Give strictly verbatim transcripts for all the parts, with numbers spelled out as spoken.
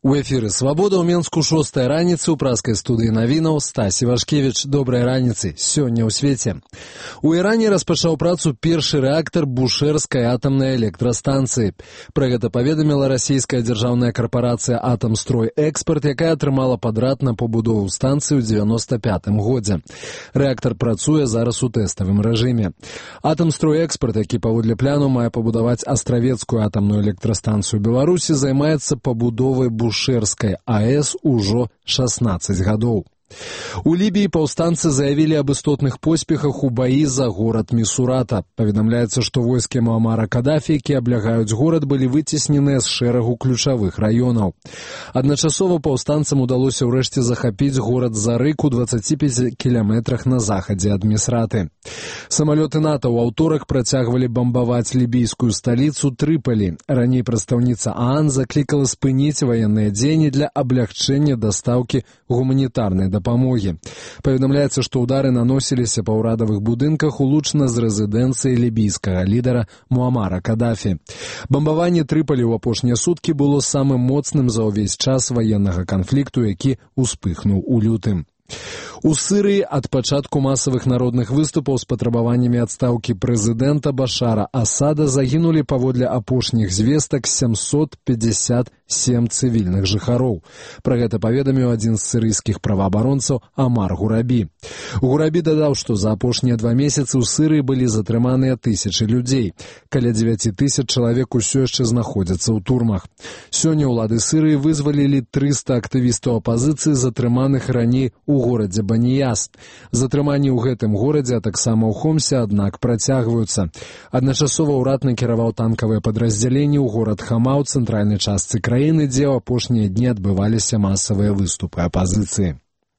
У эфіры «Свабода» ў Менску шостая раніцы ў праскай студыі навінаў Стась Івашкевіч. Добрай раніцы. Сёння ў свеце. У Іране распачаў працу першы рэактар Бушэрскай атамнай электрастанцыі. Пра гэта паведаміла расійская дзяржаўная карпарацыя «Атамстрой Экспорт», якая атрымала падрад на пабудову станцыі ў дзевяноста пятым годзе. Рэактар працуе зараз у тэставым рэжыме. «Атамстрой Экспорт», які паводле пляну мае пабудаваць астравецкую атамную электрастанцыю Беларусі, займаецца пабудовай Бушэрскай Бушэрскай АЭС ужо шаснаццаць гадоў. У Лібіі паўстанцы заявілі аб істотных поспехах у баі за горад Місурата. Паведамляецца, што войскі Муамара Кадафі, якія аблягаюць горад, былі выцесненыя з шэрагу ключавых раёнаў. Адначасова паўстанцам удалося ўрэшце захапіць горад Зарык у дваццаці пяці кіламетрах на захадзе ад Місраты. Самалёты НАТО ў аўторак працягвалі бамбаваць лібійскую сталіцу Трыпалі. Раней прадстаўніца ААН заклікала спыніць ваенныя дзеянні для аблягчэння дастаўкі гуманітарнай дапамогі. Паведамляецца, што ўдары наносіліся па ўрадавых будынках улучна з рэзідэнцыі лібійскага лідара Муамара Кадафі. Бамбаванне Трыпалі ў апошнія суткі было самым моцным за ўвесь час ваеннага канфлікту, які ўспыхнуў у лютым. У Сырыі ад пачатку масавых народных выступаў з патрабаваннямі адстаўкі прэзідэнта Башара Асада загінулі паводле апошніх звестак сямсот пятьдесят семь цывільных жыхароў. Пра гэта паведаміў адзін з сырыйскіх праваабаронцаў Амар Гурабі. Гурабі дадаў, што за апошнія два месяцы ў Сырыі былі затрыманыя тысячы людзей. Каля дзевяці тысяч чалавек усё яшчэ знаходзяцца ў турмах. Сёння ўлады Сырыі вызвалілі трыста актывістаў апазіцыі, затрыманых раней у горадзе Баніяс. Затрыманні ў гэтым горадзе, а таксама ў Хомсе, аднак працягваюцца. Адначасова ўрад накіраваў танкавыя падраздзяленні ў горад Хама ў цэнтральнай частцы краіны, дзе ў апошнія дні адбываліся масавыя выступы апазіцыі.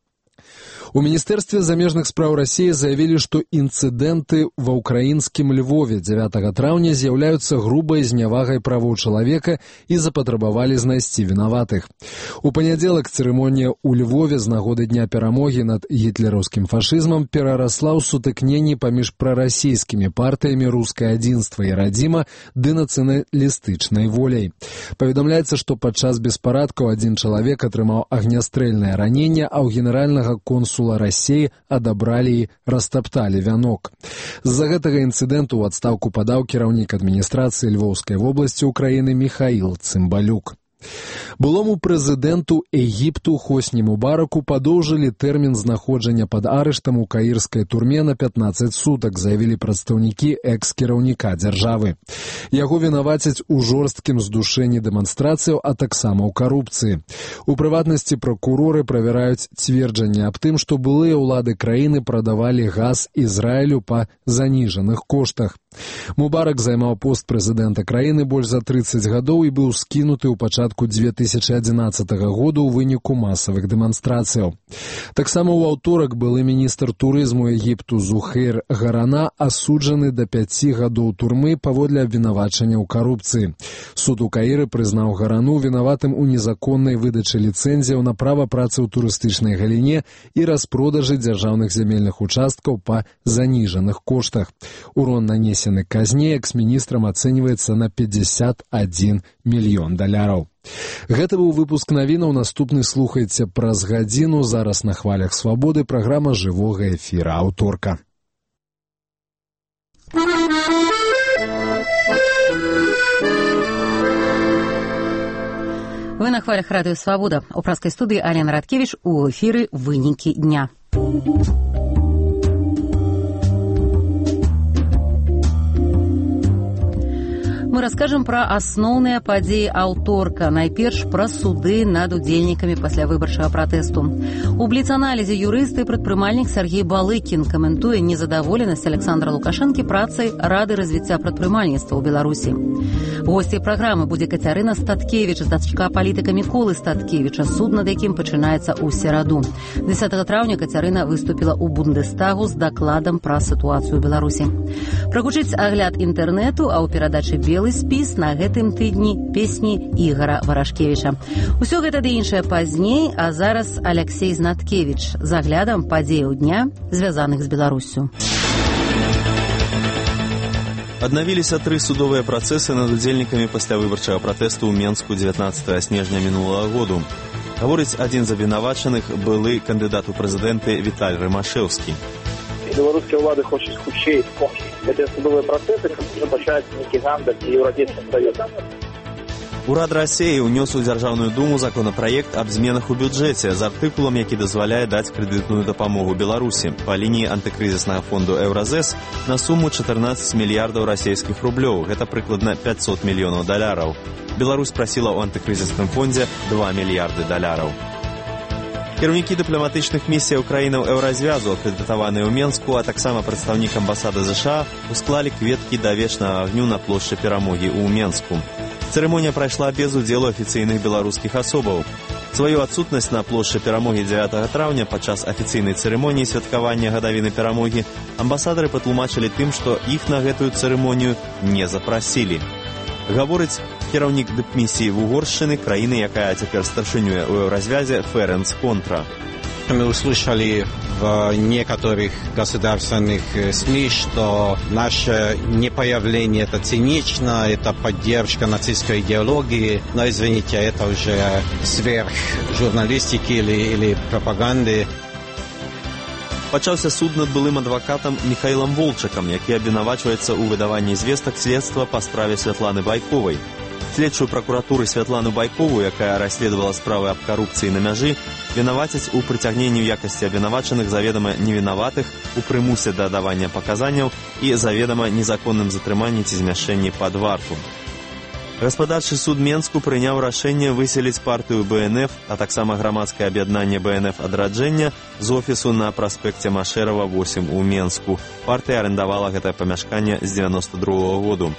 У Міністэрстве замежных спраў Расіі заявілі, што інцыдэнты ва ўкраінскім Львове дзявятага траўня з'яўляюцца грубай знявагай правоў чалавека і запатрабавалі знайсці вінаватых. У панядзелак цырымонія ў Львове з нагоды Дня перамогі над гітлераўскім фашызмам перарасла ў сутыкненні паміж прарасійскімі партыямі «Рускае адзінства» і «Радзіма» ды нацыяналістычнай воляй. Паведамляецца, што падчас беспарадкаў адзін чалавек атрымаў агнястрэльнае раненне, а ў генеральнага консула Расіі адабралі і растапталі вянок. З-за гэтага інцыдэнту ў адстаўку падаў кіраўнік адміністрацыі Львоўскай вобласці ўкраіны Міхаіл Цымбалюк. Былому прэзідэнту Егіпту Хосні Мубараку падоўжылі тэрмін знаходжання пад арыштам у каірскай турме на пятнаццаць сутак, заявілі прадстаўнікі экс-кіраўніка дзяржавы. Яго вінавацяць у жорсткім здушэнні дэманстрацыяў, а таксама ў карупцыі. У прыватнасці пракуроры правяраюць цверджанне аб тым, што былыя ўлады краіны прадавалі газ Ізраілю па заніжаных коштах. Мубарак займаў пост прэзідэнта краіны больш за трыццаць гадоў і быў скінуты ў пачатку дзве тысячы адзінаццатага году ў выніку масавых дэманстрацыяў. Таксама ў аўторак былы міністр турызму Егіпту Зухейр Гарана асуджаны да пяці гадоў турмы паводле абвінавачання ў карупцыі. Суд у Каіры прызнаў Гарану вінаватым у незаконнай выдачы ліцэнзіяў на права працы ў турыстычнай галіне і распродажы дзяржаўных зямельных участкаў па заніжаных коштах. Урон нанесены казне экс-міністрам ацэньваецца на пятьдесят один мільён даляраў. Гэта быў выпуск навінаў, наступны слухайце праз гадзіну. Зараз на хвалях свабоды праграма жывога эфіра аўторка. Вы на хвалях радыё «Свабода». У праскай студыі Алена Радкевіч, у эфіры «Вынікі дня». Мы раскажам пра асноўныя падзеі аўторка. Найперш пра суды над удзельнікамі паслявыбарчага пратэсту. У бліц-аналізе юрыст і прадпрымальнік Сергей Балыкін каментуе незадаволенасць Александра Лукашэнкі працай Рады развіцця прадпрымальніцтва ў Беларусі. Госцяй праграмы будзе Кацярына Статкевіч, дачка палітыка Міколы Статкевіча, суд над якім пачынаецца ў сераду. дзесятага траўня Кацярына выступіла ў Бундестагу з дакладам пра сітуацыю ў Беларусі. Прагучыць агляд інтэрнэту, а ў перадачы «Белы спіс» на гэтым тыдні песні Ігара Варашкевіча. Усё гэта ды іншае пазней, а зараз Алексей Знаткевіч з аглядам падзеяў дня, звязаных з Беларуссю. Аднавіліся тры судовыя працэсы над удзельнікамі паслявыбарчага пратэсту ў Менску дзевятнаццатага снежня мінулага году. Гаворыць адзін з абвінавачаных, былы кандыдат у прэзідэнты Віталь Рымашэўскі. Беларускія ўлады хочуць хутчэй скончыць гэтыя судовыя працэсы, каб уже пачаць нейкі гандаль і еўрапейскім саюзам. Урад Расіі ўнёс у Дзяржаўную думу законапраект аб зменах у бюджэце з артыкулам, які дазваляе даць крэдытную дапамогу Беларусі па лініі антыкрызіснага фонду Еўразэс на суму чатырнаццаць мільярдаў расійскіх рублёў. Гэта прыкладна пятьсот мільёнаў даляраў. Беларусь прасіла ў антыкрызісным фондзе два мільярды даляраў. Кіраўнікі дыпламатычных місіяў краінаў Еўразвязу, акрэдытаваныя ў Менску, а таксама прадстаўнік амбасады ЗША, усклалі кветкі да вечнага агню на плошчы Перамогі ў Менску. Цырымонія прайшла без удзелу афіцыйных беларускіх асобаў. Сваю адсутнасць на плошчы Перамогі дзявятага траўня падчас афіцыйнай цырымоніі святкавання гадавіны Перамогі амбасадары патлумачылі тым, што іх на гэтую цырымонію не запрасілі. Гаворыць кіраўнік дыпмісіі Вугоршчыны, краіны, якая цяпер старшынюе ў Еўразвязе, Ференц Контра. Мы услышали в некоторых государственных СМИ, что наше непоявление – это цинично, это поддержка нацистской идеологии. Но, извините, это уже сверх журналистики или, или пропаганды. Пачаўся суд над былым адвакатам Міхаілам Волчакам, які абвінавачваецца ў выдаванні звестак следства па справе Святланы Байковай. Следчую пракуратуры Святлану Байкову, якая расследавала справы аб карупцыі на мяжы, вінавацяць у прыцягненні ў якасці абвінавачаных заведама невінаватых, у прымусе да давання паказанняў і заведама незаконным затрыманні ці змяшэнні пад варту. Гаспадарчы суд Менску прыняў рашэнне выселіць партыю БНФ, а таксама грамадскае аб'яднанне БНФ адраджэння з офісу на праспекце Машэрава восем у Менску. Партыя арендавала гэтае памяшканне з дзевяноста другога году.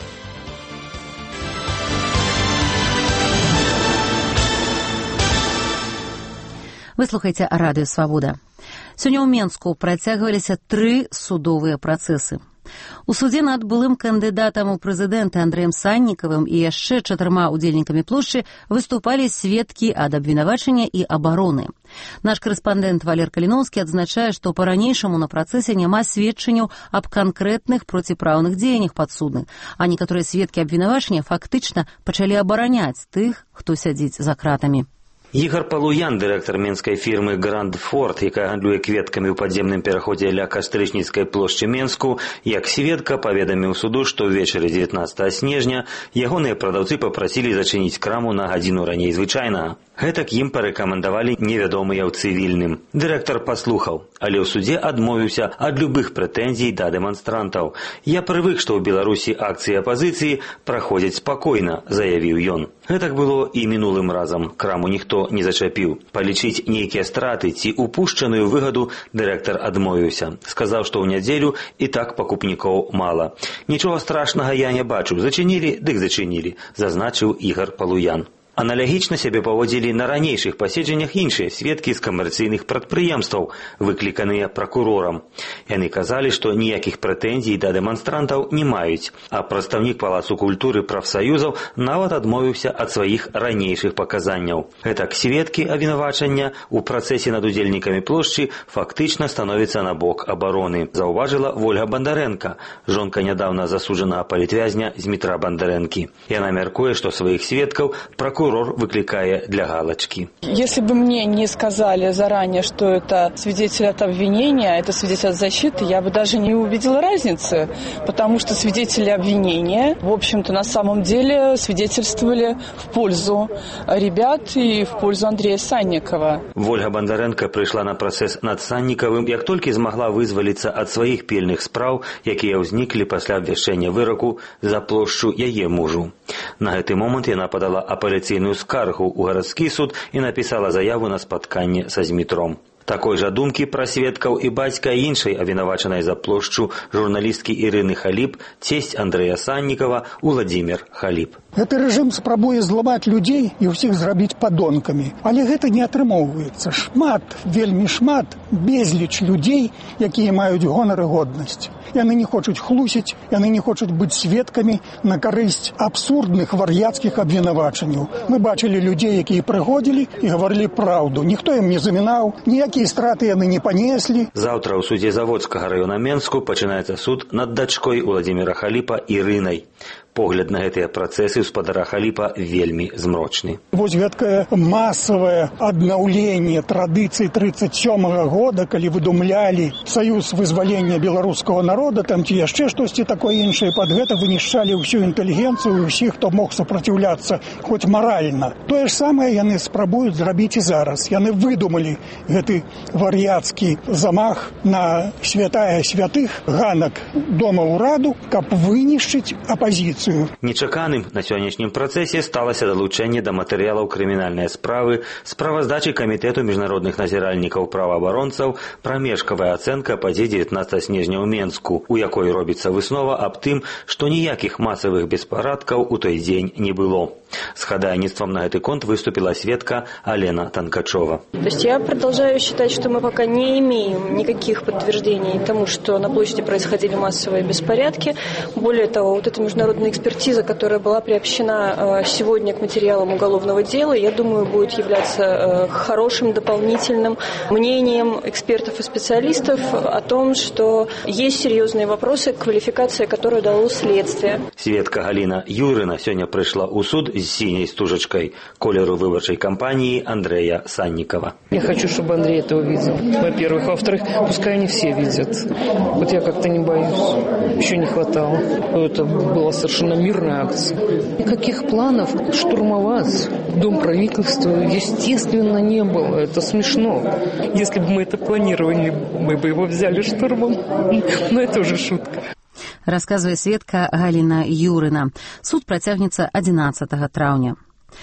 Вы слухаеце радыё «Свабода». Сёння ў Менску працягваліся тры судовыя працэсы. У судзе над былым кандыдатам у прэзідэнты Андрэем Саннікавым і яшчэ чатырма удзельнікамі плошчы выступалі сведкі ад абвінавачання і абароны. Наш корэспандэнт Валер Каліноўскі адзначае, што па-ранейшаму на працэсе няма сведчанняў аб канкрэтных проціпраўных дзеяннях падсудных, а некаторыя сведкі абвінавачання фактычна пачалі абараняць тых, хто сядзіць за кратамі. Ігар Палуян, дырэктар менскай фірмы «Гранд Форт», якая гандлюе кветкамі ў падземным пераходзе ля Кастрычніцкай плошчы Менску, як сведка паведаміў суду, што ўвечары дзевятнаццатага снежня ягоныя прадаўцы папрасілі зачыніць краму на гадзіну раней звычайнага. Гэтак ім парэкамандавалі невядомыя ў цывільным. Дырэктар паслухаў, але ў судзе адмовіўся ад любых прэтэнзій да дэманстрантаў. «Я прывык, што ў Беларусі акцыі апазіцыі праходзяць спакойна», – заявіў ён. Гэтак было і мінулым разам. Краму ніхто не зачапіў. Палічыць нейкія страты ці упушчаную выгаду дырэктар адмовіўся. Сказаў, што ў нядзелю і так пакупнікоў мала. «Нічога страшнага я не бачу. Зачынілі, дык зачынілі», – зазначыў Ігар Палуян. Аналагічна сябе паводзілі на ранейшых паседжаннях іншыя сведкі з камерцыйных прадпрыемстваў, выкліканыя пракурорам. Яны казалі, што ніякіх прэтэнзій да дэманстрантаў не маюць, а прадстаўнік Палацу культуры прафсаюзаў нават адмовіўся ад сваіх ранейшых паказанняў. Гэтак сведкі абвінавачання ў працэсе над удзельнікамі плошчы фактычна становіцца на бок абароны, заўважыла Вольга Бандарэнка, жонка нядаўна засуджанага палітвязня Змітра Бандарэнкі. Яна мяркуе, што сваіх сведкаў пракурор Прокурор выкликая для галочки. Если бы мне не сказали заранее, что это свидетель от обвинения, это свидетель от защиты, я бы даже не увидела разницы, потому что свидетели обвинения, в общем-то, на самом деле свидетельствовали в пользу ребят и в пользу Андрея Санникова. Вольга Бандаренко пришла на процесс над Санниковым, як толькі змагла вызваліцца ад сваіх пільных спраў, якія ўзніклі пасля абвяшчэння выраку за плошчу яе мужу. На гэты момант яна падала апеляцыйную скаргу ў гарадскі суд і напісала заяву на спатканне са Змітром. Такой жа думкі пра сведкаў і бацька іншай абвінавачанай за плошчу журналісткі Ірыны Халіп, цесць Андрэя Саннікава Уладзімір Халіп. Гэты рэжым спрабуе зламаць людзей і ўсіх зрабіць падонкамі. Але гэта не атрымоўваецца. Шмат, вельмі шмат, безліч людзей, якія маюць гонар і годнасць. Яны не хочуць хлусіць, яны не хочуць быць сведкамі на карысць абсурдных вар'яцкіх абвінавачанняў. Мы бачылі людзей, якія прыходзілі і гаварылі праўду. Ніхто ім не замінаў, ніякія страты яны не панеслі. Заўтра ў судзе Заводскага раёна Менску пачынаецца суд над дачкой Уладзіміра Халіпа Ірынай. Погляд на гэтыя працэсы ў спадара Халіпа вельмі змрочны. Вось гэткае масавае аднаўленне традыцый тридцать сёмага года, калі выдумлялі Саюз вызвалення беларускага народа, там ці яшчэ штосьці такое іншае, пад гэта вынішчалі ўсю інтэлігенцыю і ўсіх, хто мог супраціўляцца хоць маральна. Тое ж самае яны спрабуюць зрабіць і зараз. Яны выдумалі гэты вар'яцкі замах на святая святых, ганак дома ўраду, каб вынішчыць апазіцыю. Нечаканым на сённяшнім працэсе сталася далучэнне да матэрыялаў крымінальнай справы справаздачы Камітэту міжнародных назіральнікаў праваабаронцаў прамежкавая ацэнка падзей дзевятнаццатага снежня ў Менску, у якой робіцца выснова аб тым, што ніякіх масавых беспарадкаў у той дзень не было. С ходайництвом на этот конт выступила сведка Алена Танкачева. То есть я продолжаю считать, что мы пока не имеем никаких подтверждений тому, что на площади происходили массовые беспорядки. Более того, вот эта международная экспертиза, которая была приобщена сегодня к материалам уголовного дела, я думаю, будет являться хорошим дополнительным мнением экспертов и специалистов о том, что есть серьезные вопросы к квалификации, которую дало следствие. Сведка Галина Юрина сегодня пришла у суд с синей стужечкой колеру выборчей кампании Андрея Санникова. Я хочу, чтобы Андрей это увидел. Во-первых. Во-вторых, пускай они все видят. Вот я как-то не боюсь. Еще не хватало. Это была совершенно мирная акция. Никаких планов штурмовать дом правительства, естественно, не было. Это смешно. Если бы мы это планировали, мы бы его взяли штурмом. Но это уже шутка. Расказвае сведка Галина Юрына. Суд працягнецца адзінаццатага траўня.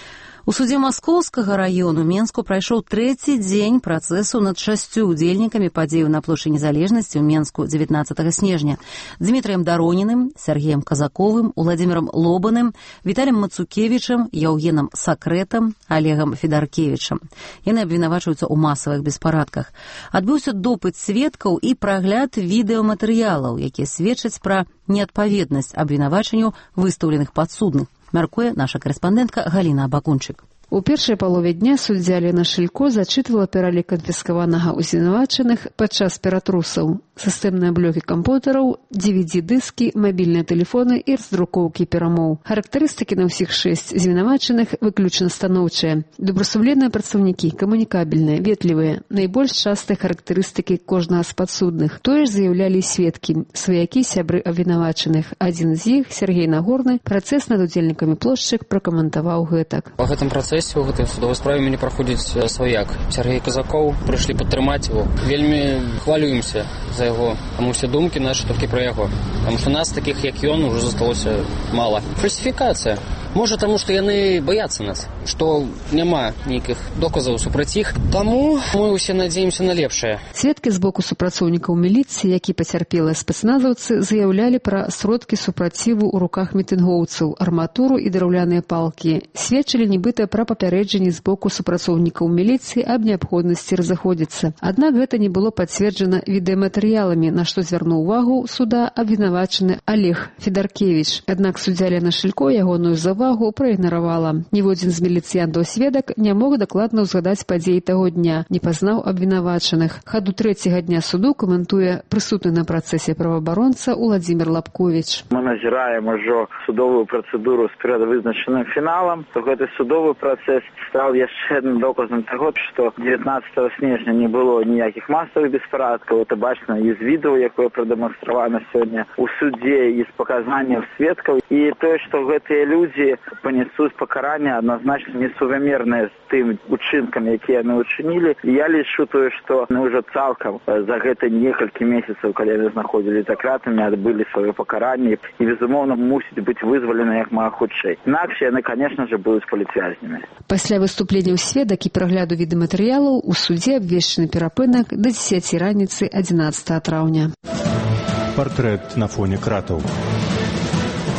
У судзе Маскоўскага раёну Менску прайшоў трэці дзень працэсу над шасцю удзельнікамі падзею на плошчы Незалежнасці ў Менску дзевятнаццатага снежня. Дмітраем Дароніным, Сергеем Казаковым, Уладзімірам Лобаным, Віталем Мацукевічам, Яўгенам Сакрэтам, Олегам Федаркевічам. Яны абвінавачваюцца ў масавых беспарадках. Адбыўся допыт сведкаў і прагляд відэаматэрыялаў, якія сведчаць пра неадпаведнасць абвінавачанню выстаўленых падсудных. Мяркуе наша корэспандэнтка Галіна Абакунчык. У першай палове дня суддзя Лена Шылько зачытвала пералік канфіскаванага ўзвінавачаных падчас ператрусаў, сістэмныя блокі кампутараў, ди ви ди-дыскі, мабільныя тэлефоны і раздрукоўкі перамоў. Характарыстыкі на ўсіх шэсць звінавачаных выключна станоўчыя. Добрасумленныя працаўнікі, камунікабельныя, ветлівыя. Найбольш частыя характарыстыкі кожнага з падсудных. Тое ж заяўлялі сведкі, сваякі, сябры абвінавачаных. Адзін з іх, Сергей Нагорны, працэс над удзельнікамі плошчак пракаментаваў гэтак. Па гэтым працэсе у гэтай судовай справе мяне праходзіць сваяк. Сергей Казакоў, прыйшлі падтрымаць яго. Вельмі хвалюемся за яго, таму ўсе думкі нашы толькі пра яго. Таму што нас, такіх як ён, ужо засталося мала. Фальсіфікацыя. Можа, таму што яны баяцца нас, што няма нейкіх доказаў супраць іх. Таму мы ўсе надзеемся на лепшае. Сведкі з боку супрацоўнікаў міліцыі, які пацярпелыя спецназаўцы, заяўлялі пра сродкі супраціву ў руках мітынгоўцаў, арматуру і драўляныя палкі. Сведчылі нібыта пра папярэджанні з боку супрацоўнікаў міліцыі аб неабходнасці разыходзіцца. Аднак гэта не было пацверджана відэаматэрыяламі, на што звярнуў увагу суда абвінавачаны Олег Федаркевіч. Аднак суддзя Лена Шылько ягоную завагу праігнаравала. Ніводзін з міліцыянтаў сведак не мог дакладна ўзгадаць падзеі таго дня, не пазнаў абвінавачаных. Хаду трэцяга дня суду каментуе прысутны на працэсе праваабаронца Уладзімір Лапковіч. Мы назіраем ужо судовую працэдуру з перадвызначаным фіналам. Гэты судовы працэс стаў яшчэ адным доказам таго, што дзевятнаццатага снежня не было ніякіх масавых беспарадкаў. Это бачна і з відэо, якое прадэманстравана сёння у судзе, і з паказанняў сведкаў. І тое, што гэтыя людзі панесуць пакаранне адназначна несувамернае з тым учынкам, якія яны ўчынілі. Я лічу тое, што яны ўжо цалкам за гэта некалькі месяцаў, калі яны знаходзілі за кратамі, адбылі сваё пакаранне і, безумоўна, мусіць быць вызвалены як мага хутчэй. Інакш яны, канешне ж, будуць палітвязнямі. Пасля выступленняў сведак і прагляду відэаматэрыялаў у судзе абвешчаны перапынак да дзесяці раніцы адзінаццатага траўня. Партрэт на фоне кратаў.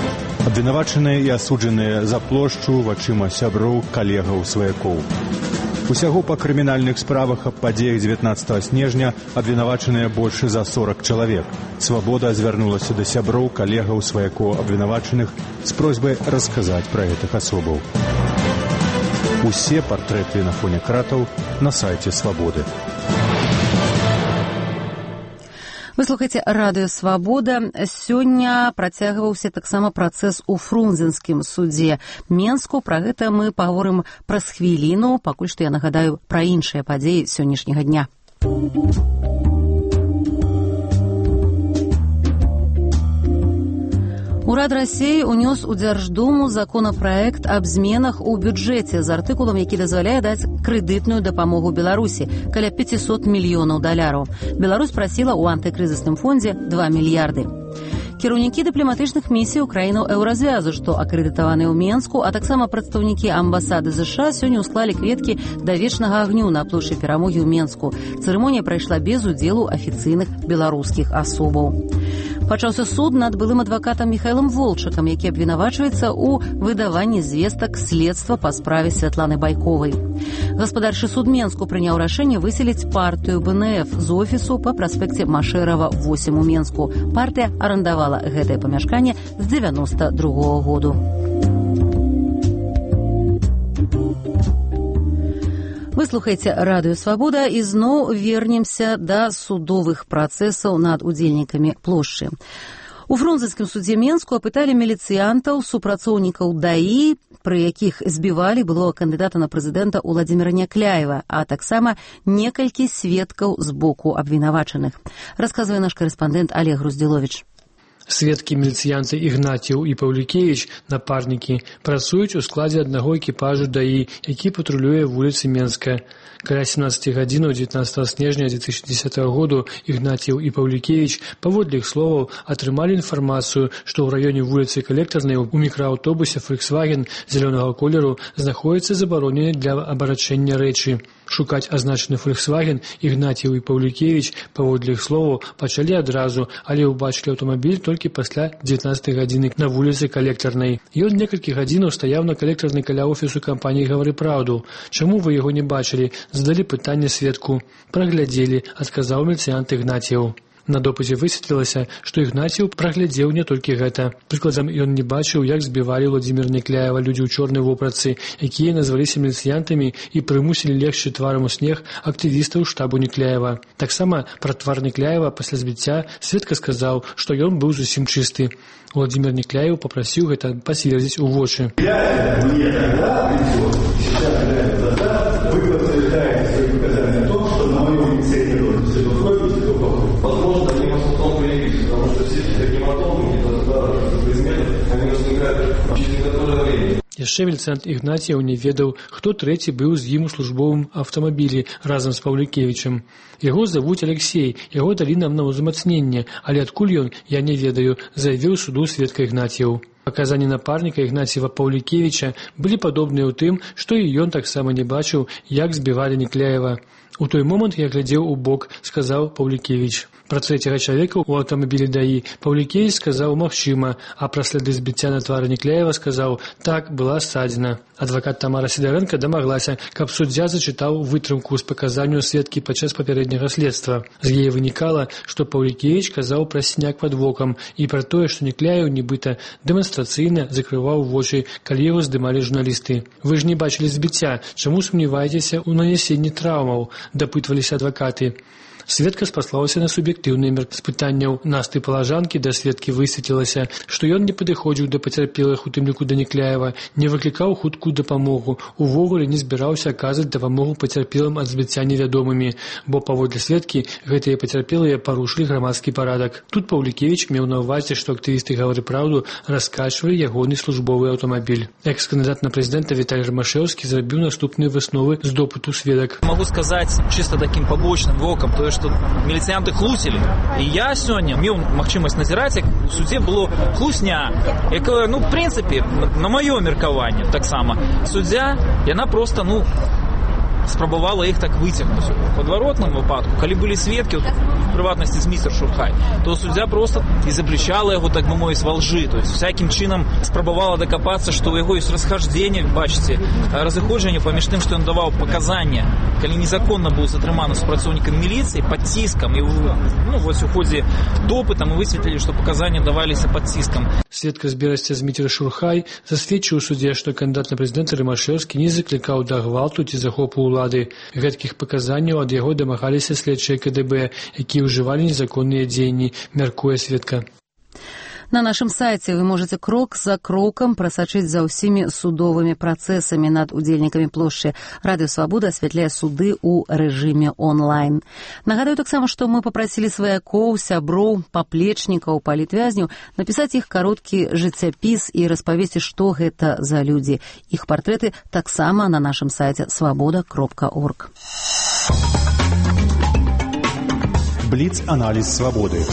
Абвінавачаныя і асуджаныя за плошчу вачыма сяброў, калегаў, сваякоў. Усяго па крымінальных справах аб падзеях дзевятнаццатага снежня абвінавачаныя больш за сорок чалавек. Свабода звярнулася да сяброў, калегаў, сваякоў абвінавачаных з просьбай расказаць пра гэтых асобаў. Усе партрэты на фоне кратаў на сайце Свабоды. Вы слухаеце радыё «Свабода». Сёння працягваўся таксама працэс у Фрунзенскім судзе Менску. Пра гэта мы паговорым праз хвіліну. Пакуль што я нагадаю пра іншыя падзеі сённяшняга дня. Урад России унёс у Дзярждуму законапраект аб зменах у бюджэце з артыкулам, які дазваляе даць крэдытную дапамогу Беларусі каля пятьсот мільёнаў даляраў. Беларусь прасіла ў антыкрызісным фондзе два мільярды. Кіраўнікі дыпламатычных місій краінаў Еўразвязу, што акрэдытаваны ў Менску, а таксама прадстаўнікі амбасады ЗША сёння ўсклалі кветкі да вечнага агню на плошчы Перамогі ў Менску. Цырымонія прайшла без удзелу афіцыйных беларускіх асобаў. Пачаўся суд над былым адвакатам Міхаілам Волчакам, які абвінавачваецца ў выдаванні звестак следства па справе Святланы Байковай. Гаспадарчы суд Менску прыняў рашэнне выселіць партыю БНФ з офісу па праспекце Машэрава восем у Менску. Партыя арандавала гэтае памяшканне з дзевяноста другога году. Вы слухаеце радыё «Свабода» і зноў вернемся да судовых працэсаў над удзельнікамі плошчы. У Фрунзенскім судзе Менску апыталі міліцыянтаў, супрацоўнікаў ДАІ, пры якіх збівалі былога кандыдата на прэзідэнта Уладзіміра Някляева, а таксама некалькі сведкаў з боку абвінавачаных. Расказвае наш карэспандэнт Олег Груздзіловіч. Сведкі міліцыянты Ігнатіў і Паўлікевіч, напарнікі, працуюць у складзе аднаго экіпажу ДАІ, які патрулюе вуліцы Менска. Каля семнадцати гадзінаў дзевятнаццатага снежня две тысячи десятого году Ігнатіў і Паўлікевіч, паводле іх словаў, атрымалі інфармацыю, што ў раёне вуліцы Калектарнай у мікрааўтобусе Volkswagen зялёнага колеру знаходзіцца забаронены для абарачэння рэчы. Шукаць азначаны Volkswagen Ігнатіў і Паўлікевіч, паводле іх словаў, пачалі адразу, але ўбачылі аўтамабіль толькі пасля дзевятнаццатай гадзіны на вуліцы Калектарнай. Ён некалькі гадзінаў стаяў на Калектарнай каля офісу кампаніі «Гавары праўду». Чаму вы яго не бачылі? Задалі пытанне сведку. Праглядзелі, адказаў міліцыянт Ігнатіў. На допыце высветлілася, што Ігнатіў праглядзеў не толькі гэта. Прыкладам, ён не бачыў, як збівалі Уладзіміра Някляева людзі ў чорнай вопратцы, якія назваліся міліцыянтамі і прымусілі легчы тварам у снег актывістаў штабу Някляева. Таксама пра твар Някляева пасля збіцця сведка сказаў, што ён быў зусім чысты. Уладзімір Някляеў папрасіў гэта пацвердзіць у вочы. Яшчэ міліцыянт Ігнатіў не ведаў, хто трэці быў з ім у службовым аўтамабілі разам з Паўлікевічам. Яго завуць Алексей, яго далі нам на ўзмацненне, але адкуль ён, я не ведаю, заявіў суду сведка Ігнатіў. Паказанні напарніка Ігнатіева Паўлікевіча былі падобныя ў тым, што і ён таксама не бачыў, як збівалі Някляева. У той момант я глядзеў у бок, сказаў Паўлікевіч. Пра трэцяга чалавека ў аўтамабілі ДАІ Паўлікевіч сказаў магчыма, а пра сляды збіцця на твары Някляева сказаў, так, была ссадзіна. Адвакат Тамара Сідарэнка дамаглася, каб суддзя зачытаў вытрымку з паказанняў сведкі падчас папярэдняга следства. З яе вынікала, што Паўлікевіч казаў пра сіняк пад вокам і пра тое, што Някляеў нібыта дэманстрацыйна закрываў вочы, калі яго здымалі журналісты. Вы ж не бачылі збіцця, чаму сумневаецеся ў нанясенні траўмаў? Дапытваліся адвакаты. Сведка спаслаўся на суб'ектыўныя з пытанняў Насты Палажанкі да сведкі высветлілася, што ён не падыходзіў да пацярпелых, у тым ліку да Някляева, не выклікаў хуткую дапамогу, увогуле не збіраўся аказаць дапамогу пацярпелым ад збіцця невядомымі, бо паводле сведкі гэтыя пацярпелыя парушылі грамадскі парадак. Тут Паўлікевіч меў на ўвазе, што актывісты «Гавары праўду» раскачвалі ягоны службовы аўтамабіль. Экс-кандыдат на прэзідэнта Віталій Рамашэўскі зрабіў наступныя высновы з допыту сведак. Могу сказаць чыста такім пабочным вокам, тое, што міліцыянты хлусілі. І я сёння меў магчымасць назіраць, як у судзе было хлусня, якая, ну, в прынцыпе, на маё меркаванне таксама. Суддзя, яна проста, ну, спрабавала іх так выцягнуць. У падваротным выпадку, калі былі сведкі, в прыватнасці з містер Шурхай, то суддзя просто изобличала яго, так бы мовіць, во лжи. То есть всяким чынам спрабавала дакапацца, што ў яго ёсць расхаждзенне, бачыце, разыходжанне паміж тым, што ён даваў паказанне, калі незаконна быў затрыманы супрацоўнікам міліцыі пад ціскам, і ну, вось у ходзе допыта мы высветлілі, што паказанні даваліся пад ціскам. Сведка з Берасця Зміцер Шурхай засведчыў у суде, што кандыдат на прэзідэнта Рымашэўскі не заклікаў да гвалту ці захопу ўлады. Гэткіх паказанняў ад яго дамагаліся следчыя ка дэ бэ, якія ўжывалі незаконныя дзеянні, мяркуе сведка. На нашым сайце вы можете крок за крокам прасачыць за ўсімі судовымі працэсамі над удзельнікамі плошчы. Радыё Свабода асвятляе суды ў рэжыме онлайн. Нагадаю таксама, што мы папрасілі сваякоў, сяброў, паплечнікаў, палітвязняў напісаць іх кароткі жыццяпіс і распавесці, што гэта за людзі. Іх партрэты таксама на нашым сайце свабода кропка орг. Бліц-аналіз свабоды.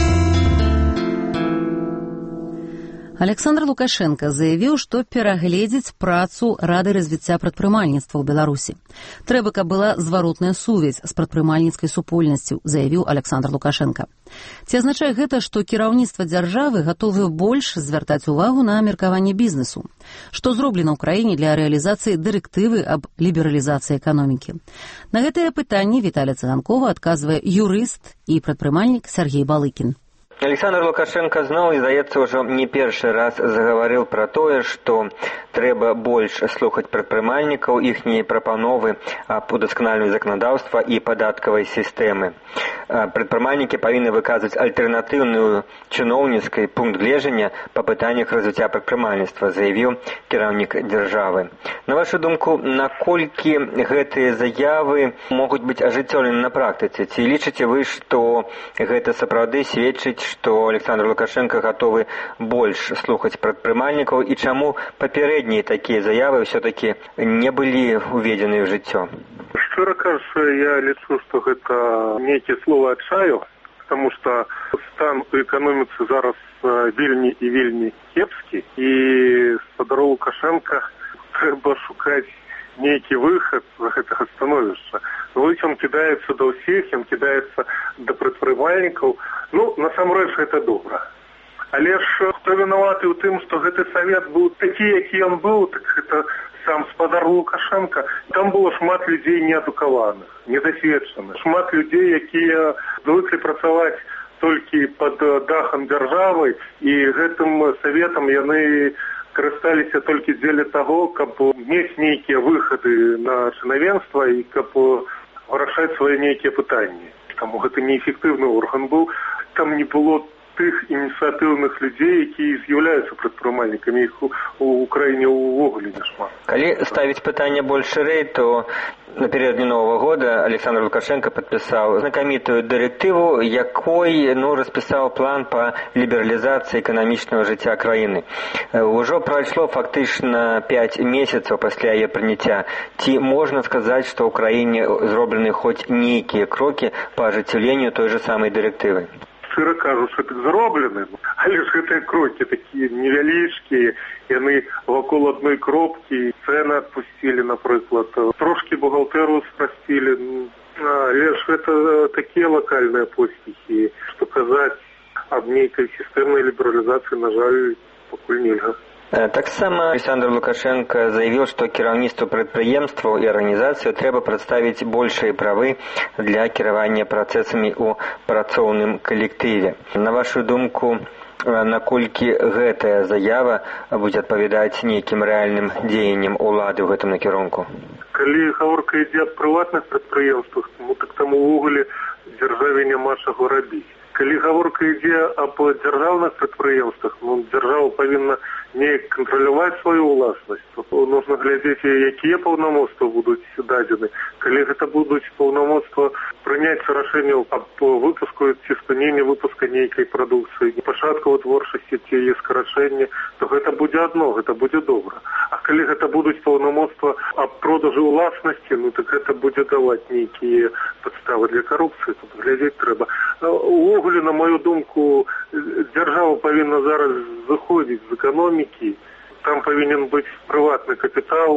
Александр Лукашенко заявіў, што перагледзіць працу Рады развіцця прадпрымальніцтва ў Беларусі. Трэба, каб была зваротная сувязь з прадпрымальніцкай супольнасцю, заявіў Александр Лукашенко. Ці азначае гэта, што кіраўніцтва дзяржавы гатовы больш звяртаць увагу на меркаванне бізнесу? Што зроблена ў краіне для рэалізацыі дырэктывы аб лібералізацыі эканомікі? На гэтае пытанне Віталій Цыганкова адказвае юрыст і прадпрымальнік Сергей Балыкін. Александр Лукашенко зноў, здаецца, ўжо не першы раз загаварыў пра тое, што трэба больш слухаць прадпрымальнікаў, іхнія прапановы аб удасканаленні заканадаўства і падаткавай сістэмы. Прадпрымальнікі павінны выказваць альтэрнатыўную чыноўніцкай пункт гледжання па пытаннях развіцця прадпрымальніцтва, заявіў кіраўнік дзяржавы. На вашу думку, наколькі гэтыя заявы могуць быць ажыццёўлены на практыцы? Ці лічыце вы, што гэта сапраўды сведчыць, што Александр Лукашенко гатовы больш слухаць прадпрымальнікаў, і чаму папярэднія такія заявы ўсё-такі не былі ўведзены ў жыццё? Шчыра кажучы, я лічу, што гэта нейкія словы адчаю, потому што стан у эканоміцы зараз вельмі і вельмі кепскі, і спадару Лукашенка трэба шукаць нейкі выхад з гэтага становішча. Вось ён кідаецца да ўсіх, ён кідаецца да прадпрымальнікаў. Ну, насамрэч, гэта добра. Але ж хто вінаваты ў тым, што гэты савет быў такі, які ён быў, так гэта сам спадар Лукашенка. Там было шмат людзей неадукаваных, недасведчаных, шмат людзей, якія звыклі працаваць толькі пад дахам дзяржавы, і гэтым саветам яны карысталіся толькі дзеля таго, каб мець нейкія выхады на чынавенства і каб вырашаць свае нейкія пытанні. Таму гэта неэфектыўны орган быў. Там не было тых ініцыятыўных людзей, якія з'яўляюцца прадпрымальнікамі. Іх у краіне ўвогуле няшмат. Калі ставіць пытанне больш шырэй, то напередодні Нового года Александр Лукашенко падпісаў знакамітую дырэктыву, якой ну, распісаў план па лібералізацыі эканамічнага жыцця краіны. Ужо прайшло фактычна пяць месяцаў пасля яе прыняцця. Ці можна сказаць, што ў краіне зроблены хоць нейкія крокі па ажыццяўленню той же самай дырэктывы? Шчыра кажучы, так зроблены, але ж гэтыя крокі такія невялічкія, яны вакол адной кропкі, цэны адпусцілі, напрыклад, трошкі бухгалтэру спрасцілі, але ж гэта такія лакальныя поспехі, што казаць аб нейкай сістэмнай лібералізацыі, на жаль, пакуль нельга. Таксама Александр Лукашенко заявіў, што кіраўніцтву прадпрыемстваў і арганізацыю трэба прадставіць большыя правы для кіравання працэсамі ў працоўным калектыве. На вашу думку, наколькі гэтая заява будзе адпавядаць нейкім рэальным дзеянням улады ў гэтым накірунку? Калі гаворка ідзе аб прыватных прадпрыемствах, ну так там увогуле дзяржаве няма чаго рабіць. Калі гаворка ідзе аб дзяржаўных прадпрыемствах, ну дзяржава павінна неяк кантраляваць сваю ўласнасць. Нужно глядзець, якія паўнамоцтвы будуць дадзены. Калі гэта будуць паўнамоцтва прыняць рашэнне аб выпуску ці спыненні выпуска нейкай прадукцыі, пачатку вытворчасці ці яе скарачэння, то гэта будзе адно, гэта будзе добра. А калі гэта будуць паўнамоцтва аб продажы ўласнасці, ну так гэта будзе даваць нейкія падставы для карупцыі, тут глядзець трэба. Увогуле, на мою думку, дзяржава павінна зараз заходзіць з эканомікі. Там павінен быць прыватны капітал,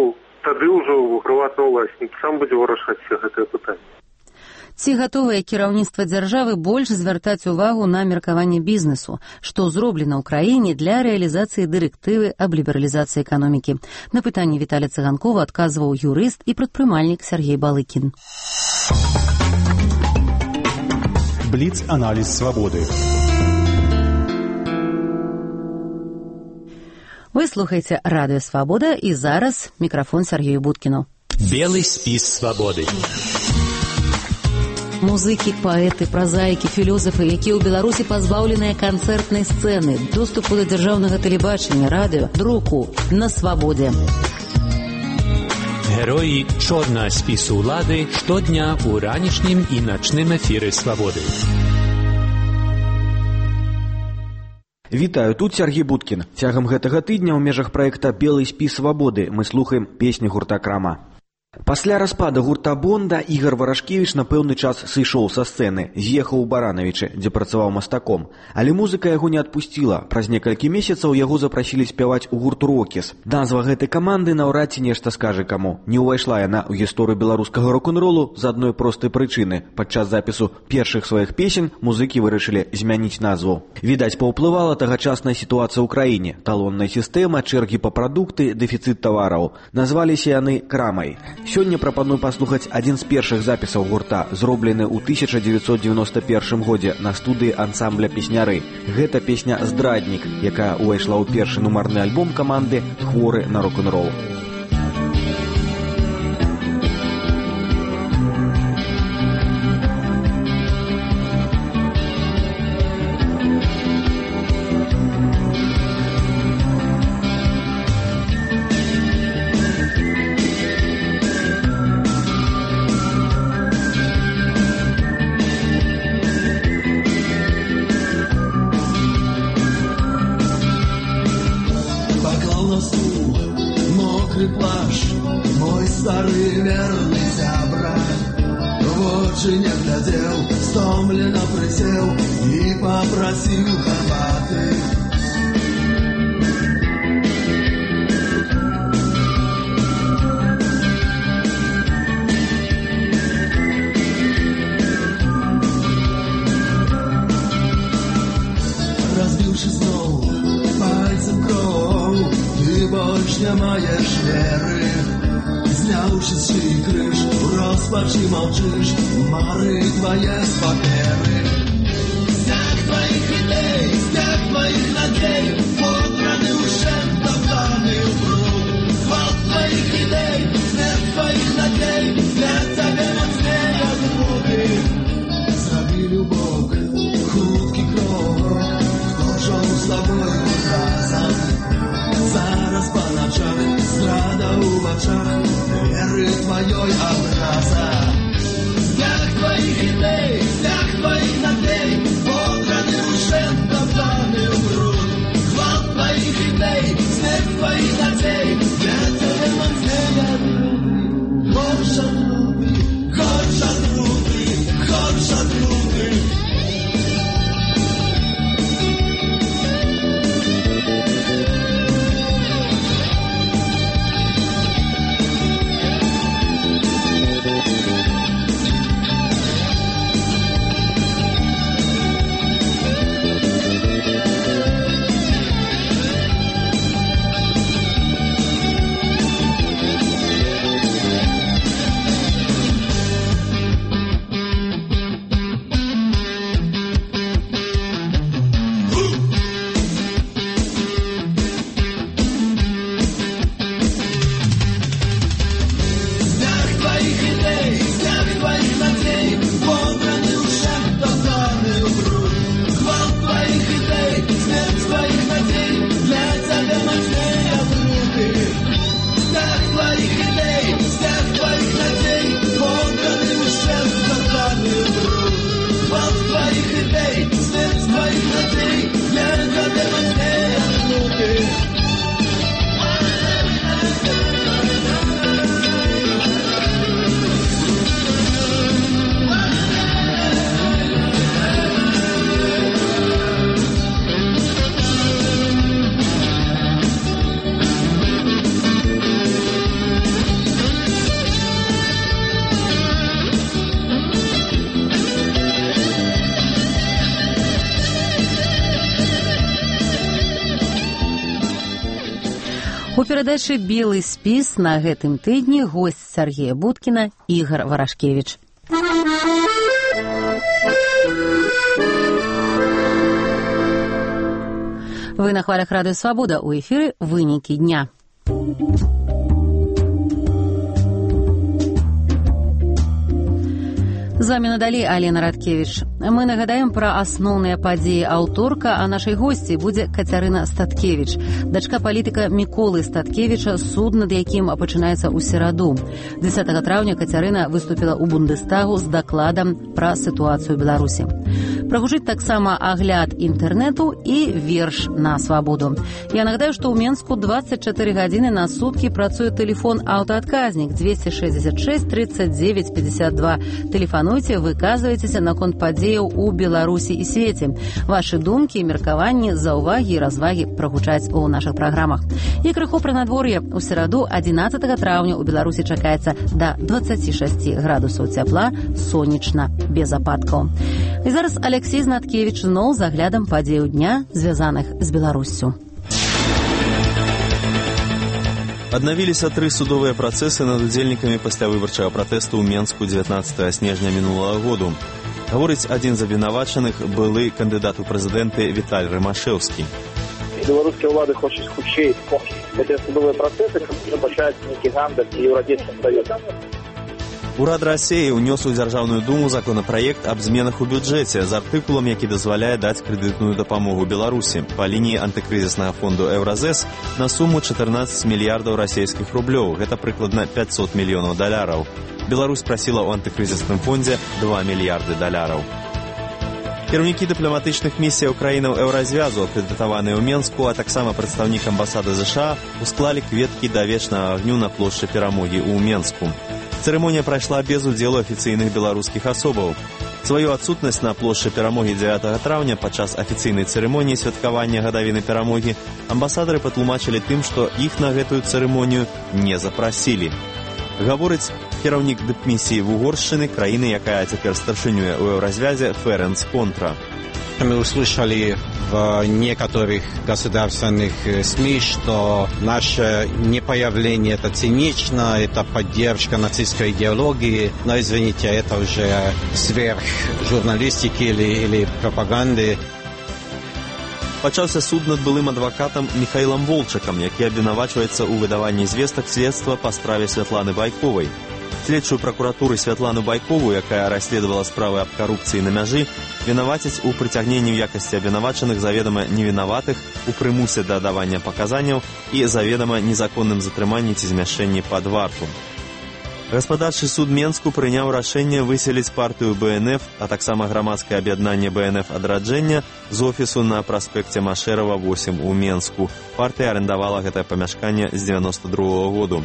тады ўжо прыватны ўласнік сам будзе вырашаць все гэтыя пытанні. Ці гатовае кіраўніцтва дзяржавы больш звяртаць увагу на меркаванне бізнесу, што зроблена ў краіне для рэалізацыі дырэктывы аб лібералізацыі эканомікі. На пытанне Віталія Цыганкова адказваў юрыст і прадпрымальнік Сергей Балыкін. Бліц-аналіз свабоды. Вы слухаеце радыё «Свабода» і зараз мікрафон Сергею Будкіну. Белы спіс свабоды. Музыкі, паэты, празаікі, філёзафы, якія ў Беларусі пазбаўленыя канцэртнай сцэны, доступу да дзяржаўнага тэлебачання, радыё, друку на свабодзе. Героі чорнага спісу ўлады штодня ў ранішнім і начным эфіры свабоды. Вітаю, тут Сергей Будкін. Цягам гэтага тыдня ў межах праекта «Белы спіс свабоды» мы слухаем песні гурта «Крама». Пасля распада гурта Бонда Ігар Варашкевіч на пэўны час сышоў са сцэны, з'ехаў у Баранавічы, дзе працаваў мастаком. Але музыка яго не адпусціла. Праз некалькі месяцаў яго запрасілі спяваць у гурт «Рокіс». Назва гэтай каманды наўрад ці нешта скажа каму. Не ўвайшла яна ў гісторыю беларускага рок-н-ролу з адной простай прычыны. Падчас запісу першых сваіх песень музыкі вырашылі змяніць назву. Відаць, паўплывала тагачасная сітуацыя ў краіне. Талонная сістэма, чэргі па прадукты, дэфіцыт тавараў. Назваліся яны «Крамай». Сёння прапаную паслухаць адзін з першых запісаў гурта, зроблены ў тысяча дзевяцьсот дзевяноста першым годзе на студыі ансамбля «Песняры». Гэта песня «Здраднік», якая ўвайшла ў першы нумарны альбом каманды «Хворы на рок-н-рол». У перадачы «Белы спіс» на гэтым тыдні госць Сергея Будкіна Ігар Варашкевіч. Вы на хвалях Радыё Свабода, у эфіры «Вынікі дня». З вами надалі Алена Радкевіч. Мы нагадаем пра асноўныя падзеі аўторка, а нашай госці будзе Кацярына Статкевіч, дачка палітыка Міколы Статкевіча, суд над якім пачынаецца ў сераду. дзесятага траўня Кацярына выступіла ў Бундестагу з дакладам пра сітуацыю ў Беларусі. Прагучыць таксама агляд інтэрнэту і верш на свабоду. Я нагадаю, што ў Менску дваццаць чатыры гадзіны на суткі працуе тэлефон аўтаадказнік двести шестьдесят шесть тридцать девять пятьдесят два. Тэлефануйце, выказвайцеся наконт падзеяў у Беларусі і свеце. Вашы думкі, меркаванні, заўвагі і развагі прагучаць у нашых праграмах. І крыху пра надвор'е. У сераду адзінаццатага траўня ў Беларусі чакаецца да двадцати шести градусаў цяпла, сонечна, без ападкаў. І зараз Алексей Знаткевіч зноў з аглядам падзеяў дня, звязаных з Беларуссю. Аднавіліся тры судовыя працэсы над удзельнікамі паслявыбарчага пратэсту ў Менску дзевятнаццатага снежня мінулага году. Гаворыць адзін з абвінавачаных, былы кандыдат у прэзідэнты Віталь Рымашэўскі. Беларускія ўлады хочуць хутчэй гэтыя судовыя працэсы, каб не пачаць нейкі гандаль і еўрапейскім саюзам. Урад Расіі ўнёс у Дзяржаўную думу законапраект аб зменах у бюджэце з артыкулам, які дазваляе даць крэдытную дапамогу Беларусі па лініі антыкрызіснага фонду «Еўразэс» на суму чатырнаццаць мільярдаў расійскіх рублёў. Гэта прыкладна пятьсот мільёнаў даляраў. Беларусь прасіла ў антыкрызісным фондзе два мільярды даляраў. Кіраўнікі дыпламатычных місіяў краінаў Еўразвязу, акрэдытаваныя ў Менску, а таксама прадстаўнік амбасады ЗША, усклалі кветкі да вечнага агню на плошчы Перамогі ў Менску. Цырымонія прайшла без удзелу афіцыйных беларускіх асобаў. Сваю адсутнасць на плошчы Перамогі дзевятага траўня падчас афіцыйнай цырымоніі святкавання гадавіны Перамогі амбасадары патлумачылі тым, што іх на гэтую цырымонію не запрасілі. Гаворыць кіраўнік дыпмісіі Вугоршчыны, краіны, якая цяпер старшынюе ў Еўразвязе, Ференц Контра. Мы услышали в некоторых государственных СМИ, что наше непоявление это цинично, это поддержка нацистской идеологии, но, извините, это уже сверх журналистики или, или пропаганды. Пачаўся суд над былым адвакатам Міхаілам Волчакам, які абвінавачваецца ў выдаванні звестак следства па справе Святланы Байковай. Следчую пракуратуры Святлану Байкову, якая расследавала справы аб карупцыі на мяжы, вінавацяць у прыцягненні ў якасці абвінавачаных заведама невінаватых, у прымусе да давання паказанняў і заведама незаконным затрыманні ці змяшчэнні пад варту. Гаспадарчы суд Менску прыняў рашэнне выселіць партыю Бэ Эн Эф, а таксама грамадскае аб'яднанне Бэ Эн Эф адраджэння з офісу на праспекце Машэрава восем у Менску. Партыя арендавала гэтае памяшканне з дзевяноста другога году.